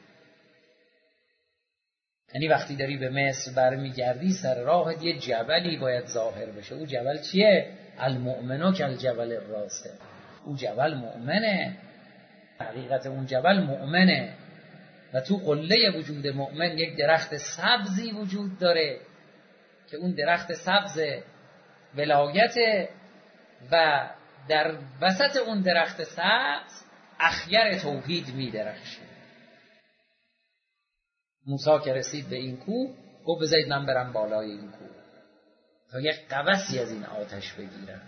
یعنی وقتی داری به مصر برمیگردی سر راهت یه جبلی باید ظاهر بشه. او جبل چیه؟ المؤمنو کالجبل الراسخ. او جبل مؤمنه، حقیقت اون جبل مؤمنه و تو قله وجود مؤمن یک درخت سبزی وجود داره که اون درخت سبز ولایت و در وسط اون درخت سبز اخگر توحید می درخشه. موسی که رسید به این کوه گفت بذارید من برم بالای این کوه تا یک قبسی از این آتش بگیرم.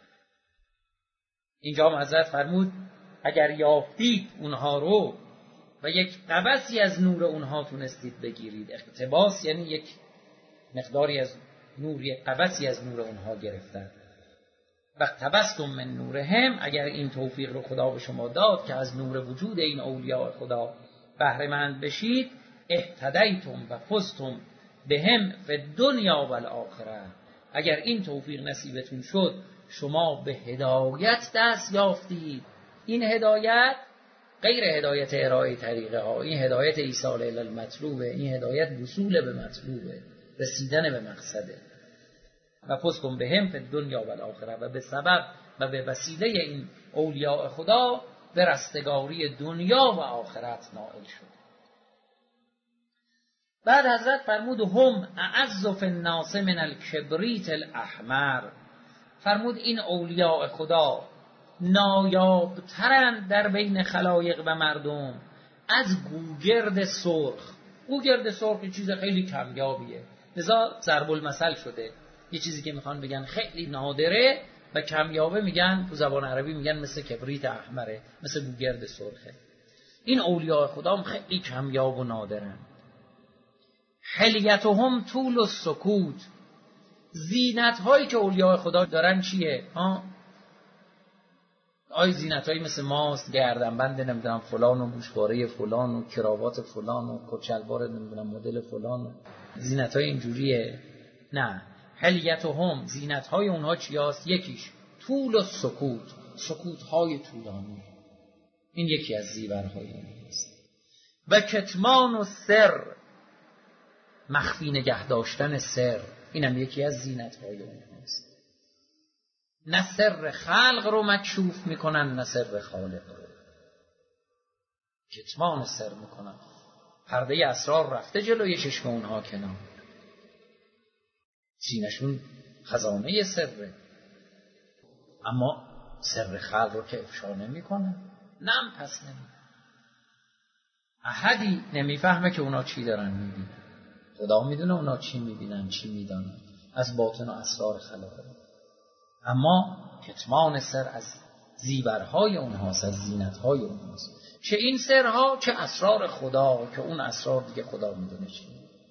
اینجا هم حضرت فرمود اگر یافتید اونها رو و یک قبسی از نور اونها تونستید بگیرید. اقتباس یعنی یک مقداری از نور، یک قبسی از نور اونها گرفتن. وقت تبستم من نورهم، اگر این توفیق رو خدا به شما داد که از نور وجود این اولیاء خدا بهره مند بشید، اهتدیتم و فزتم بهم فی الدنیا و الاخره، اگر این توفیق نصیبتون شد شما به هدایت دست یافتید. این هدایت غیر هدایت ارائه طریقه ها، این هدایت ایصال الی المطلوبه، این هدایت وصول به مطلوبه، رسیدن به مقصده. و فزتم بهم فی الدنیا و الاخره، و به سبب و به وسیله این اولیاء خدا به رستگاری دنیا و آخرت نائل شد. بعد حضرت فرمود هم اعز فی الناس من الکبریت الاحمر، فرمود این اولیاء خدا نایابترند در بین خلایق و مردم از گوگرد سرخ. گوگرد سرخ یه چیز خیلی کمیابیه، لذا ضرب المثل شده. یه چیزی که میخوان بگن خیلی نادره و کمیابه میگن تو زبان عربی میگن مثل کبریت احمره، مثل گوگرد سرخه. این اولیاء خدا هم خیلی کمیاب و نادرن. حلیتهم طول السکوت، زینت هایی که اولیاء خدا دارن چیه؟ ها؟ آی زینت هایی مثل ماست، گردنبند نمیدونم فلان و گوشواره فلان و کراوات فلان و کچلوار نمیدونم مدل فلان و زینت های اینجوریه؟ نه. حلیتهم، زینت های اونها چیاست؟ یکیش طول السکوت، سکوت های طولانی، این یکی از زیورهای اونهاست. و کتمان و سر، مخفی نگه داشتن سر، اینم یکی از زینت‌های اونهاست. نه سر خلق رو مکشوف میکنن نه سر خالق رو، کتمان سر میکنن. پرده اسرار رفته جلوی چشم اونها کنار، سینشون خزانه سره، اما سر خلق رو که افشا نمیکنن، نم پس نمی احدی نمیفهمه که اونا چی دارن میبینن. خدا میدونه اونا چی میبینن، چی میدانن از باطن و اسرار خلقه، اما کتمان سر از زیورهای اونهاست، از زینتهای اونهاست. چه این سرها چه اسرار خدا که اون اسرار دیگه خدا میدونه چی.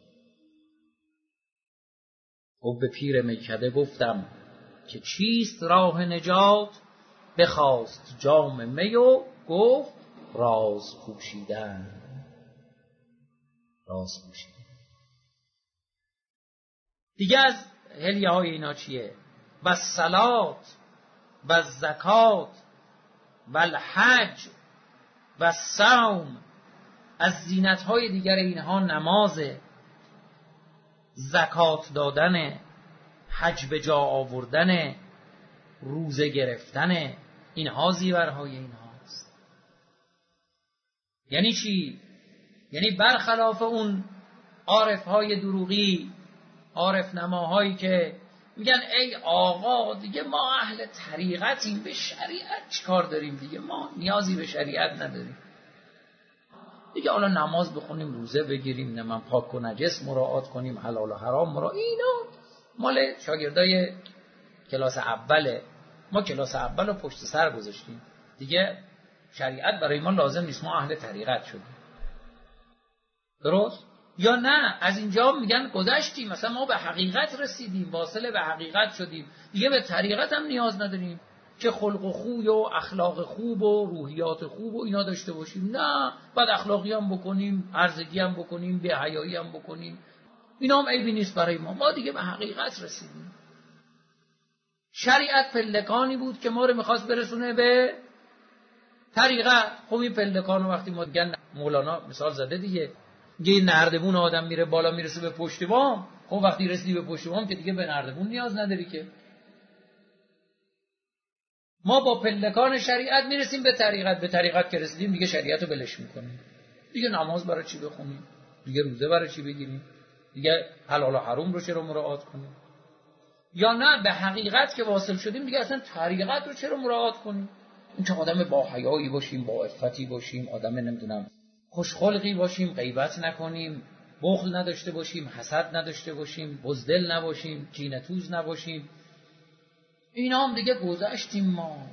و به پیر میکده گفتم که چیست راه نجات، بخواست جام می و گفت راز پوشیدن. راز پوشیدن دیگه از حلیه های اینا چیه؟ و صلات و زکات و الحج و صوم. از زینت های دیگر اینها نماز، زکات دادن، حج به جا آوردن، روزه گرفتن، اینها زیورهای اینهاست. یعنی چی؟ یعنی برخلاف اون عارف های دروغی، عارف نماهایی که میگن ای آقا دیگه ما اهل طریقتیم، به شریعت چیکار داریم دیگه، ما نیازی به شریعت نداریم دیگه، حالا نماز بخونیم، روزه بگیریم، نه من پاک و نجس مراعات کنیم، حلال و حرام مراعات. اینا مال شاگردای کلاس اوله. ما کلاس اول رو پشت سر گذاشتیم دیگه، شریعت برای ما لازم نیست، ما اهل طریقت شدیم. درست؟ یا نه از اینجا میگن گذشتیم، مثلا ما به حقیقت رسیدیم، واصل به حقیقت شدیم دیگه، به طریقت هم نیاز نداریم که خلق و خوی و اخلاق خوب و روحیات خوب و اینا داشته باشیم. نه، بعد اخلاقی هم بکنیم، عرضگی هم بکنیم، بی حیایی هم بکنیم. اینا هم عیبی نیست برای ما. ما دیگه به حقیقت رسیدیم. شریعت پلکانی بود که ما رو میخواست برسونه به طریقت. خب این پلکان رو وقتی ما دیگه، مولانا مثال زده دیگه، یه نردبون آدم میره بالا میرسه به پشت بام، خب وقتی رسیدی به پشت بام که دیگه به نردبون نیاز نداری که. ما با پلکان شریعت میرسیم به طریقت. به طریقت که رسیدیم دیگه شریعت رو بلش میکنیم. دیگه نماز برای چی بخونیم؟ دیگه روزه برای چی بگیریم؟ دیگه حلال و حرام رو چرا مراعات کنیم؟ یا نه به حقیقت که واصل شدیم دیگه اصلا طریقت رو چرا مراعات کنیم؟ این که آدم با حیایی باشیم، با عفتی باشیم، آدم نمیدونم خوشخلقی باشیم، غیبت نکنیم، بخل نداشته باشیم، حسد نداشته باشیم، بزدل نباشیم، کینه‌توز نباشیم. اینا هم دیگه گذشتیم ما.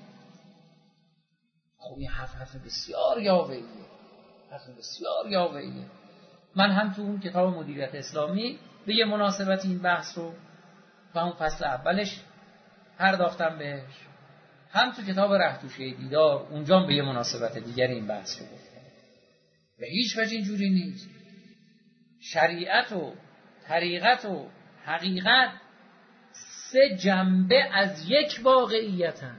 خب این حرف حرف بسیار یاوه‌ایه، حرف بسیار یاوه‌ایه. من هم تو اون کتاب مدیریت اسلامی به یه مناسبت این بحث رو و اون فصل اولش پرداختم بهش، هم تو کتاب رهتوشه دیدار اونجا به یه مناسبت دیگر این بحث رو گفتم. به هیچ وجه اینجوری نیست. شریعت و طریقت و حقیقت سه جنبه از یک واقعیتن.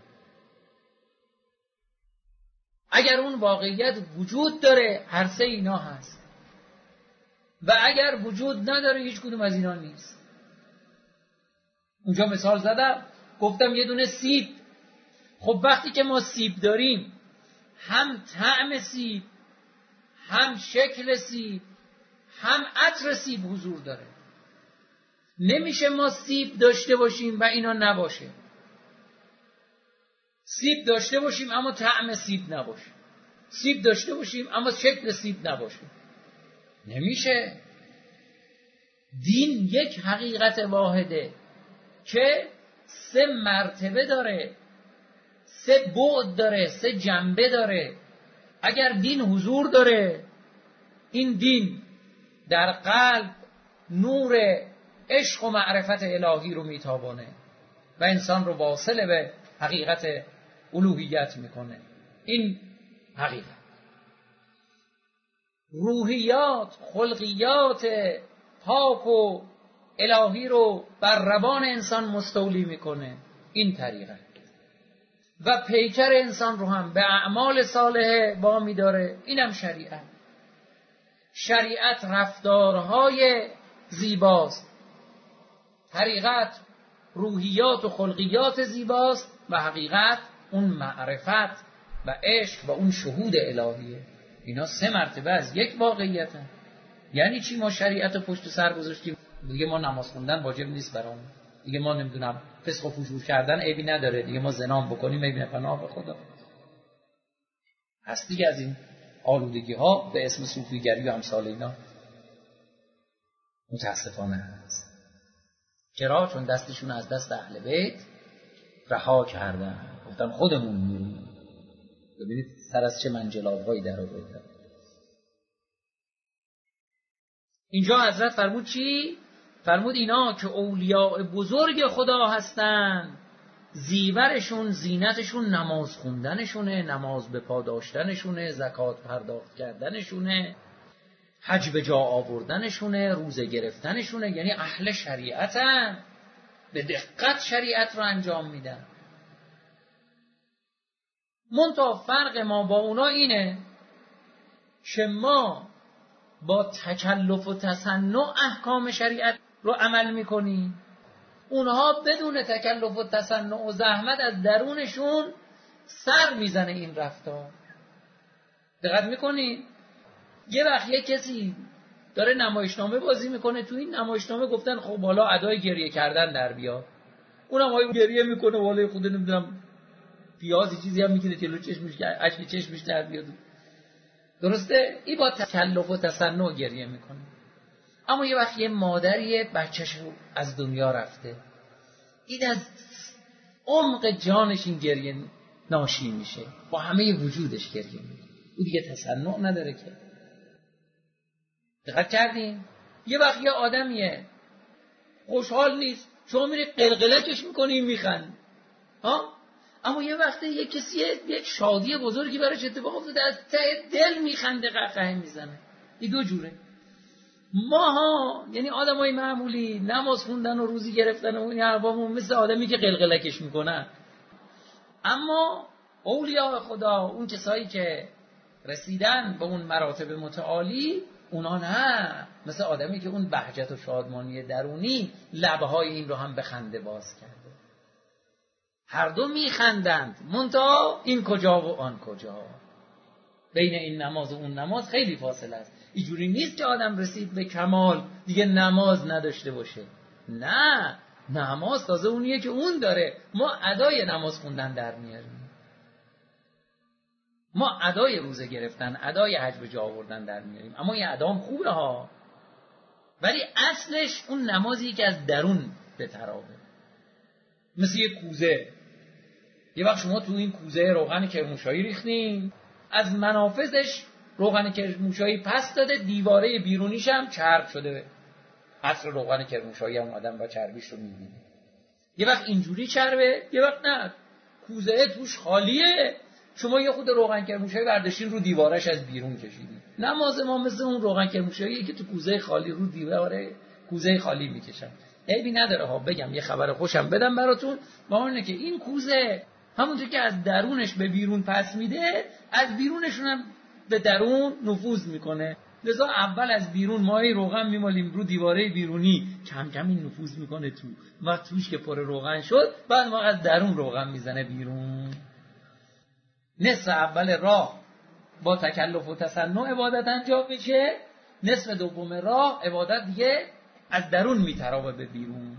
اگر اون واقعیت وجود داره هر سه اینا هست، و اگر وجود نداره هیچ کدوم از اینا نیست. اونجا مثال زدم، گفتم یه دونه سیب. خب وقتی که ما سیب داریم، هم طعم سیب، هم شکل سیب، هم عطر سیب حضور داره. نمیشه ما سیب داشته باشیم و اینا نباشه، سیب داشته باشیم اما طعم سیب نباشه، سیب داشته باشیم اما شکل سیب نباشه. نمیشه. دین یک حقیقت واحده که سه مرتبه داره، سه بعد داره، سه جنبه داره. اگر دین حضور داره، این دین در قلب نور عشق و معرفت الهی رو میتابانه و انسان رو واصل به حقیقت الوهیت میکنه. این حقیقت. روحیات، خلقیات پاک و الهی رو بر روان انسان مستولی میکنه. این طریقت. و پیکر انسان رو هم به اعمال صالحه وامی داره. اینم شریعت. شریعت رفتارهای زیباست، طریقت روحیات و خلقیات زیباست، و حقیقت اون معرفت و عشق و اون شهود الهیه. اینا سه مرتبه از یک واقعیتن. یعنی چی ما شریعت رو پشت سر گذاشتیم؟ دیگه ما نماز خوندن واجب نیست برامون، دیگه ما نمیدونم فسق و فجور کردن عیبی نداره، دیگه ما زنا بکنیم عیبی نداره. پناه به خدا. هست دیگه از این آلودگی ها به اسم صوفیگری و امثال اینا متاسفانه هست. چرا؟ چون دستشون از دست اهل بیت رها کردن، گفتن خودمون میریم. ببینید سر از چه منجلاب‌هایی در آوردن. اینجا حضرت فرمود چی؟ فرمود اینا که اولیاء بزرگ خدا هستن، زیورشون، زینتشون نماز خوندنشونه، نماز به پا داشتنشونه، زکات پرداخت کردنشونه، حج به جا آوردنشونه، روزه گرفتنشونه. یعنی اهل شریعتن، به دقت شریعت رو انجام میدن. منتها فرق ما با اونا اینه که ما با تکلف و تصنع احکام شریعت رو عمل میکنیم، اونها بدون تکلف و تصنع و زحمت از درونشون سر میزنه این رفتار. دقت میکنید؟ یه وقت یه کسی داره نمایشنامه بازی میکنه، تو این نمایشنامه گفتن خب حالا ادای گریه کردن در بیاد، اونم های گریه میکنه، والای خود نمیدونم پیازی چیزی هم میکنه جلو چشمش، اشک چشمش در بیاد. درسته؟ این با تکلف و تصنع گریه میکنه. اما یه وقت یه مادریه بچه‌ش از دنیا رفته، این از عمق جانش این گریه ناشی میشه، با همه وجودش گریه میکنه. او دیگه تصنع نداره که. دقت کردین؟ یه وقت یه آدمیه خوشحال نیست، شما میری قلقلکش میکنی میخند، ها؟ اما یه وقت یه کسی یک شادی بزرگی براش اتفاق افتاده، از ته دل میخنده، قهقه میزنه. این دو جوره. ما ها یعنی آدمای معمولی نماز خوندن و روزی گرفتن و این حرفامون مثل آدمی که قلقلکش میکنن. اما اولیاء خدا، اون کسایی که رسیدن به اون مراتب متعالی، اونا نه، مثل آدمی که اون بهجت و شادمانی درونی لبهای این رو هم به خنده باز کرده. هر دو میخندند، منتها این کجا و آن کجا. بین این نماز و اون نماز خیلی فاصله است. اینجوری نیست که آدم رسید به کمال دیگه نماز نداشته باشه. نه، نماز تازه اونیه که اون داره. ما ادای نماز خوندن در میاریم، ما ادای روزه گرفتن، ادای حج به جا آوردن در میاریم. اما این ادام خوبه ها، ولی اصلش اون نمازی که از درون به ترابه. مثل یه کوزه، یه وقت شما تو این کوزه روغن کرموشایی ریختین، از منافذش روغن کرموشایی پس داده، دیواره بیرونیش هم چرب شده. اصل روغن کرموشایی هم آدم با چربیش رو میبینه. یه وقت اینجوری چربه، یه وقت نه، کوزه توش خالیه، شما یه خود روغن کرموشایی برداشتین رو دیوارش از بیرون کشیدین. نماز ما مثل اون روغن کرموشایی که تو کوزه خالی رو دیواره کوزه خالی میکشن. عیبی نداره ها. بگم یه خبر خوشم بدم براتون، با اونه که این کوزه همونطور که از درونش به بیرون پس میده، از بیرونشون هم به درون نفوذ میکنه. لذا اول از بیرون مای روغن میمالیم رو دیواره بیرونی، کم کم این نفوذ میکنه تو، وقت توش که پر روغن شد، بعد ما از درون روغن میزنه بیرون. نصف اول راه با تکلف و تصنع عبادت انجام میشه، نصف دوم راه عبادت دیگه از درون میترابه به بیرون.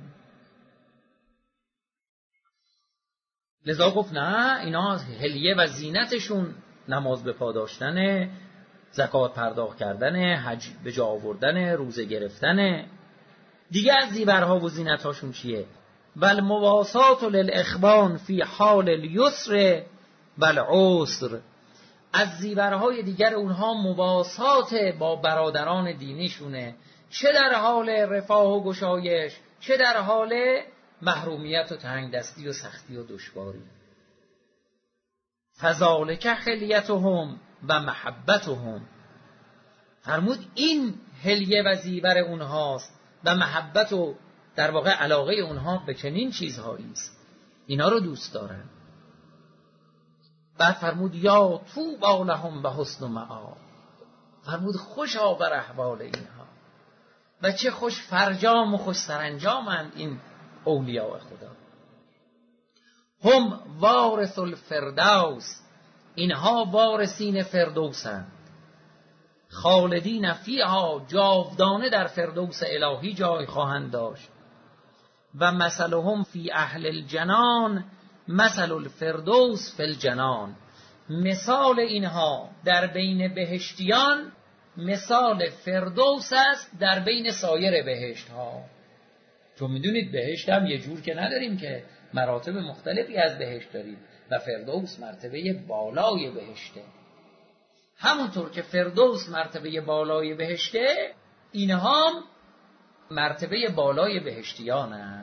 لذا گفت نه، اینا حلیه و زینتشون نماز به پا داشتن، زکات پرداخت کردن، حج به جا آوردن، روزه گرفتن. دیگه از زیورها و زینتاشون چیه؟ بل مواسات للاخوان فی حال الیسر بل عسر. از زیورهای دیگر اونها مواسات با برادران دینیشونه، چه در حال رفاه و گشایش، چه در حال محرومیت و تنگدستی و سختی و دشواری. فذالک خلیتهم و محبتهم. فرمود این حلیه و زیور اونهاست و محبت و در واقع علاقه اونها به چنین چیزهایی است، اینا رو دوست دارن. بعد فرمود یا طوبی لهم و حسن مآب. فرمود خوشا بر احوال اینها و چه خوش فرجام و خوش سرانجامند این اولیاء خدا. هم وارث الفردوس، اینها وارثین فردوسند. خالدین فیها، جاودانه در فردوس الهی جای خواهند داشت. و مثلهم فی اهل الجنان مثل الفردوس فی الجنان. مثال اینها در بین بهشتیان مثال فردوس است در بین سایر بهشت ها. چون میدونید بهشت هم یه جور که نداریم، که مراتب مختلفی از بهشت داریم و فردوس مرتبه بالای بهشته. همونطور که فردوس مرتبه بالای بهشته، اینها هم مرتبه بالای بهشتیانند.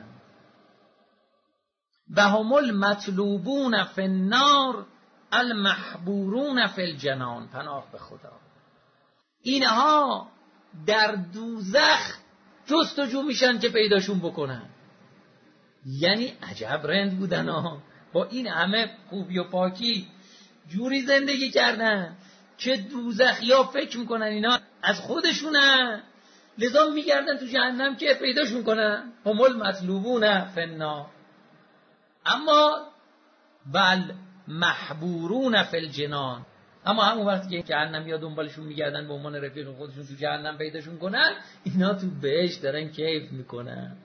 و هم المطلوبون فی النار المحبورون فی الجنان. پناه به خدا. اینها در دوزخ جستجو میشن که پیداشون بکنن. یعنی عجب رند بودن ها، با این همه خوبی و پاکی جوری زندگی کردن که دوزخیا فکر میکنن اینا از خودشونن، لذا میگردن تو جهنم که پیداشون کنن. هم المطلوبون فی النار اما بل محبورون فی الجنان. اما همون وقتی که جهنم یا دنبالشون میگردن به عنوان رفیق خودشون تو جهنم پیداشون کنن، اینا تو بهشت دارن کیف میکنن.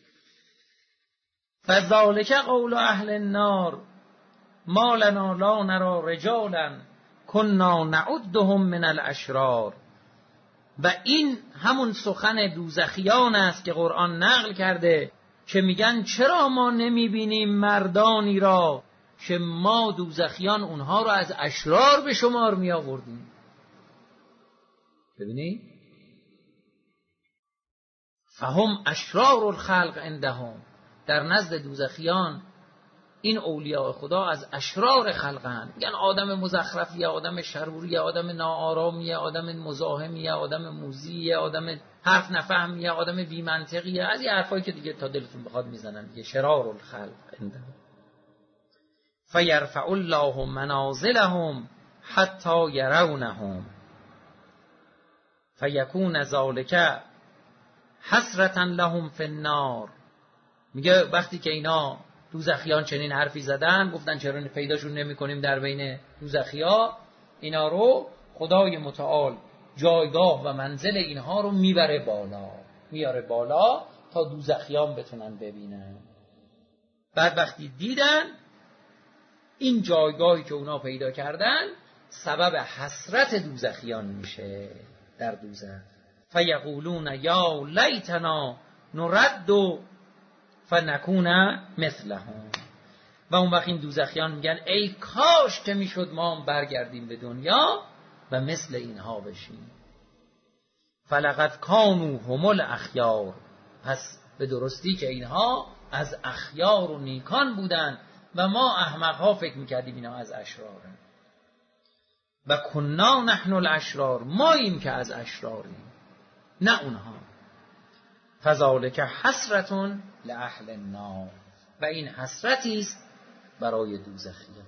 فذالک قول اهل النار ما لنا لا نرى رجالا کنا نعدهم من الاشرار. و این همون سخن دوزخیان است که قرآن نقل کرده که میگن چرا ما نمیبینیم مردانی را که ما دوزخیان اونها رو از اشرار به شمار می آوردیم. ببینید فهم اشرار الخلق عندهم، در نزد دوزخیان این اولیاء خدا از اشرار خلقن. میگن آدم مزخرفیه، آدم شروریه، آدم ناآرامیه، آدم مزاحمیه، آدم موذیه، آدم حرف نفهمیه، آدم بی منطقیه، از این حرفایی که دیگه تا دلتون بخواد میزنن دیگه. شرار الخلق عنده. فیرفع الله منازلهم حتی یرونهم فیکون ذلک حسرة لهم فی النار. میگه وقتی که اینا دوزخیان چنین حرفی زدن، گفتن چرا پیداشون نمی کنیم در بین دوزخیا، اینا رو خدای متعال جایگاه و منزل اینها رو میبره بالا، میاره بالا تا دوزخیان بتونن ببینن. بعد وقتی دیدن این جایگاهی که اونا پیدا کردن سبب حسرت دوزخیان میشه در دوزخ. فیقولون یا لیتنا نرد فنکون مثلهم. و اون وقت این دوزخیان میگن ای کاش که میشد ما هم برگردیم به دنیا و مثل اینها بشیم. فلقد کانوا هم الاخیار. پس به درستی که اینها از اخیار و نیکان بودن و ما احمقها فکر میکردیم اینا از اشرارن. و کنا نحن الاشرار، ماییم که از اشراریم نه اونها. فذلک حسرتون لأهل النار. و این حسرتی است برای دوزخیان.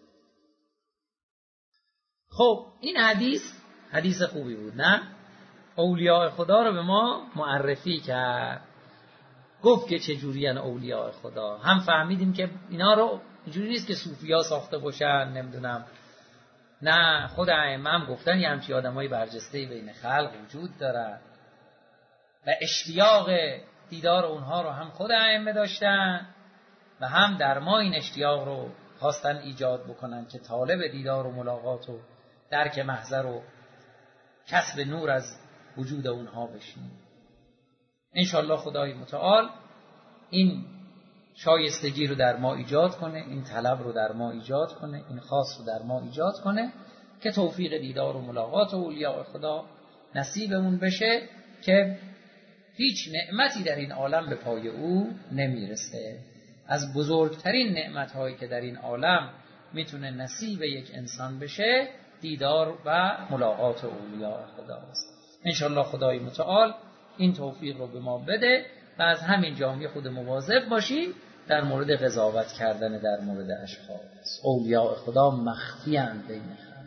خب این حدیث حدیث خوبی بود نه؟ اولیاء خدا رو به ما معرفی کرد، گفت که چجوریان اولیاء خدا. هم فهمیدیم که اینا رو اینجوری نیست که صوفیا ساخته باشن، نمیدونم، نه، خود ائمه هم گفتن یه همچی آدمای برجسته بین خلق وجود داره و اشتیاق دیدار اونها رو هم خود ائمه داشتن و هم در ما این اشتیاق رو خواستن ایجاد بکنن که طالب دیدار و ملاقات و درک محضر و کسب نور از وجود اونها بشیم. انشالله خدای متعال این شایستگی رو در ما ایجاد کنه، این طلب رو در ما ایجاد کنه، این خاص رو در ما ایجاد کنه که توفیق دیدار و ملاقات و اولیاء خدا نصیبمون بشه که هیچ نعمتی در این عالم به پای او نمیرسه. از بزرگترین نعمت‌هایی که در این عالم میتونه نصیب یک انسان بشه دیدار و ملاقات اولیاء خدا است. انشالله خدای متعال این توفیق رو به ما بده و از همین جامعه خود مواظب باشیم در مورد قضاوت کردن در مورد اشخاص. اولیاء خدا مخفی اند بین خلق.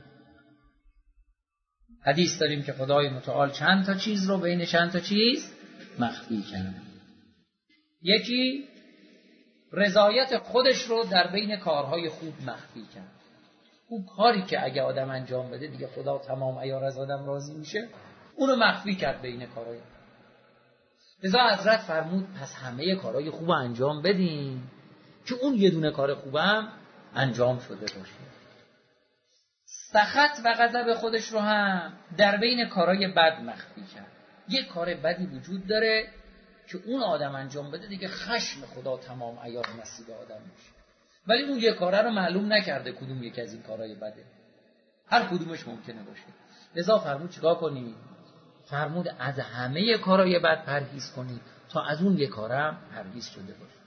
حدیث داریم که خدای متعال چند تا چیز رو بین چند تا چیز مخفی کرد. یکی رضایت خودش رو در بین کارهای خوب مخفی کرد. اون کاری که اگه آدم انجام بده دیگه خدا تمام عیار از آدم راضی میشه، اونو مخفی کرد بین کارهای. لذا حضرت فرمود پس همه کارهای خوب انجام بدین که اون یه دونه کار خوبم انجام شده باشه. سخط و غضب خودش رو هم در بین کارهای بد مخفی کرد. یه کار بدی وجود داره که اون آدم انجام بده دیگه خشم خدا تمام عیار نصیب آدم میشه، ولی اون یه کاره رو معلوم نکرده کدوم یک از این کارهای بده. هر کدومش ممکنه باشه. لذا فرمود چیکار کنی؟ فرمود از همه کارهای بد پرهیز کنی تا از اون یک کارم پرهیز شده باشه.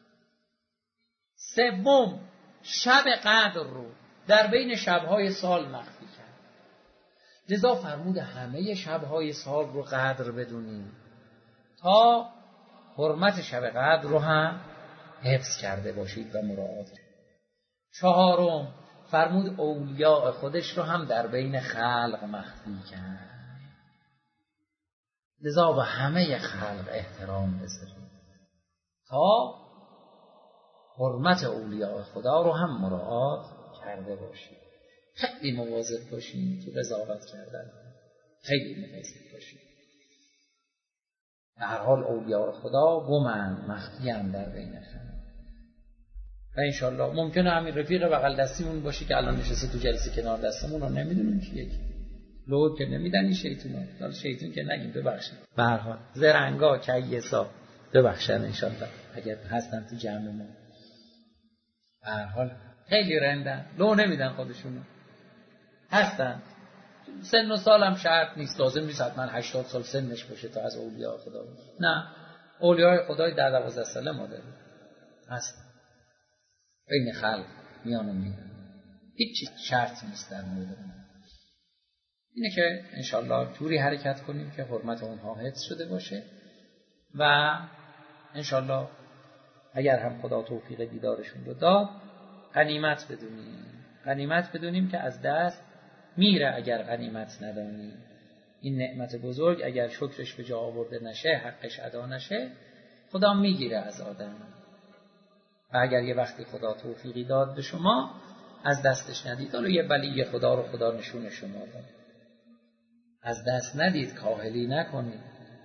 سوم شب قدر رو در بین شبهای سال مخفی کرد. لذا فرمود همه شبهای سال رو قدر بدونی تا حرمت شب قدر رو هم حفظ کرده باشید و مراعات. چهارم فرمود اولیاء خودش رو هم در بین خلق مخفی کرد. لذا به همه خلق احترام بذارید تا حرمت اولیاء خدا رو هم مراعات کرده باشید. خیلی مواظب باشید تو قضاوت کردن، خیلی مواظب باشید. در هر حال اولیاء خدا گمن، مخفی‌اند در بین خلق. و انشالله ممکنه همین رفیق بغل دستیمون باشه که الان نشسته تو جلسه کنار دستمون رو نمیدونیم کیه، لو که نمیدن این شیطونا. حالا شیطون که نگیم، ببخشید. به هر حال زرنگا کیسا ببخشن انشالله اگر هستن تو جمع ما. به هر حال خیلی رندن، لو نمیدن خودشونو، هستن. سن و سالم شرط نیست، لازم نیست حتما هشتاد سال سنش باشه تا از اولیاء خدا باشه. نه، اولیاء خدای در دوازده ساله ما داریم هست. بین خلق میان میان. هیچ شرط نیست در مورد اون. اینه که انشالله جوری حرکت کنیم که حرمت اونها حفظ شده باشه و انشالله اگر هم خدا توفیق دیدارشون رو داد غنیمت بدونیم غنیمت بدونیم که از دست میره اگر غنیمت ندانیم. این نعمت بزرگ اگر شکرش به جا آورده نشه، حقش ادا نشه، خدا میگیره از آدم. و اگر یه وقتی خدا توفیقی داد به شما از دستش ندید، حالا یه ولی خدا رو خدا نشون شما داد، از دست ندید، کاهلی نکنید،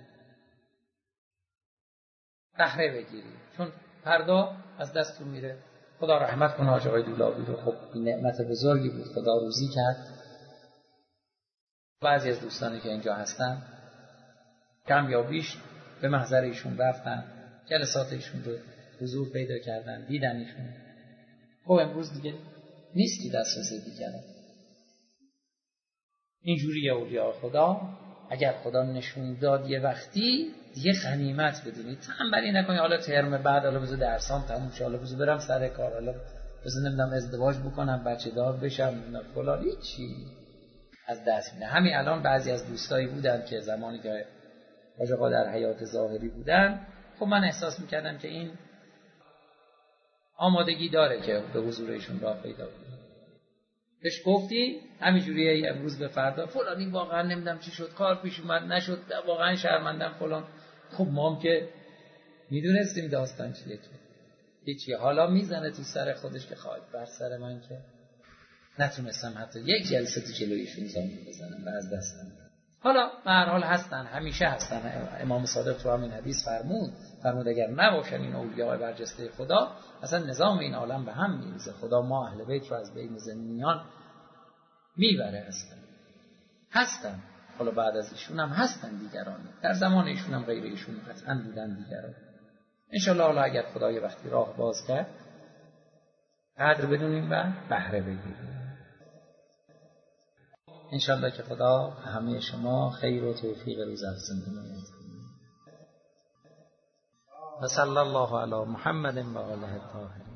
بهره بگیرید، چون فردا از دستتون میره. خدا رحمت کنه حاج آقای دولابی رو، خب این نعمت بزرگی بود، خدا روزی کرد. بعضی از دوستانی که اینجا هستن کم یا بیش به محضر ایشون رفتن، جلسات ایشون رو حضور پیدا کردن، دیدن ایشون. خب امروز دیگه نیستی دسترسی دیگه. اینجوری اولیاء خدا اگر خدا نشون داد یه وقتی دیگه غنیمت بدونید، تنبلی نکنید حالا ترم بعد حالا بذار درسام تموم شه، حالا بذار برم سر کار، حالا بذار نمیدونم ازدواج بکنم، بچه دار بشم، نمیدونم فلان، هیچی از دست میره. همین الان بعضی از دوستایی بودن که زمانی که حاج آقا در حیات ظاهری بودن، خب من احساس میکردم که این آمادگی داره که به حضور ایشون راه پیدا کنه. بهش گفتی همینجوری امروز به فردا فلانی واقعا نمیدونم چی شد، کار پیش اومد نشد، واقعا شرمندم فلان. خب ما هم که میدونستیم داستان چیه که هیچی، حالا میزنه تو سر خودش که خواهد بر سر من که نتونستم حتی یک جلسه تو جلویشون زامن بزنم و از دستم. حالا به هر حال هستن، همیشه هستن. امام صادق تو همین حدیث فرمود فرمود اگر نباشن این اولیاء برجسته خدا، اصلا نظام این عالم به هم میریزه. خدا ما اهل بیت رو از بین زمینیان میبره. هستن هستن حالا بعد از ایشون هم هستن دیگران، در زمان ایشون هم غیر ایشون قطعا بودن دیگران. انشالله حالا اگر خدا یه وقتی راه باز کرد قدر بدونیم و بهره بگیریم. انشالله که خدا همه شما خیر و توفیق روز افزون عنایت کنه. و صلی الله علی محمد و آله الطاهرین.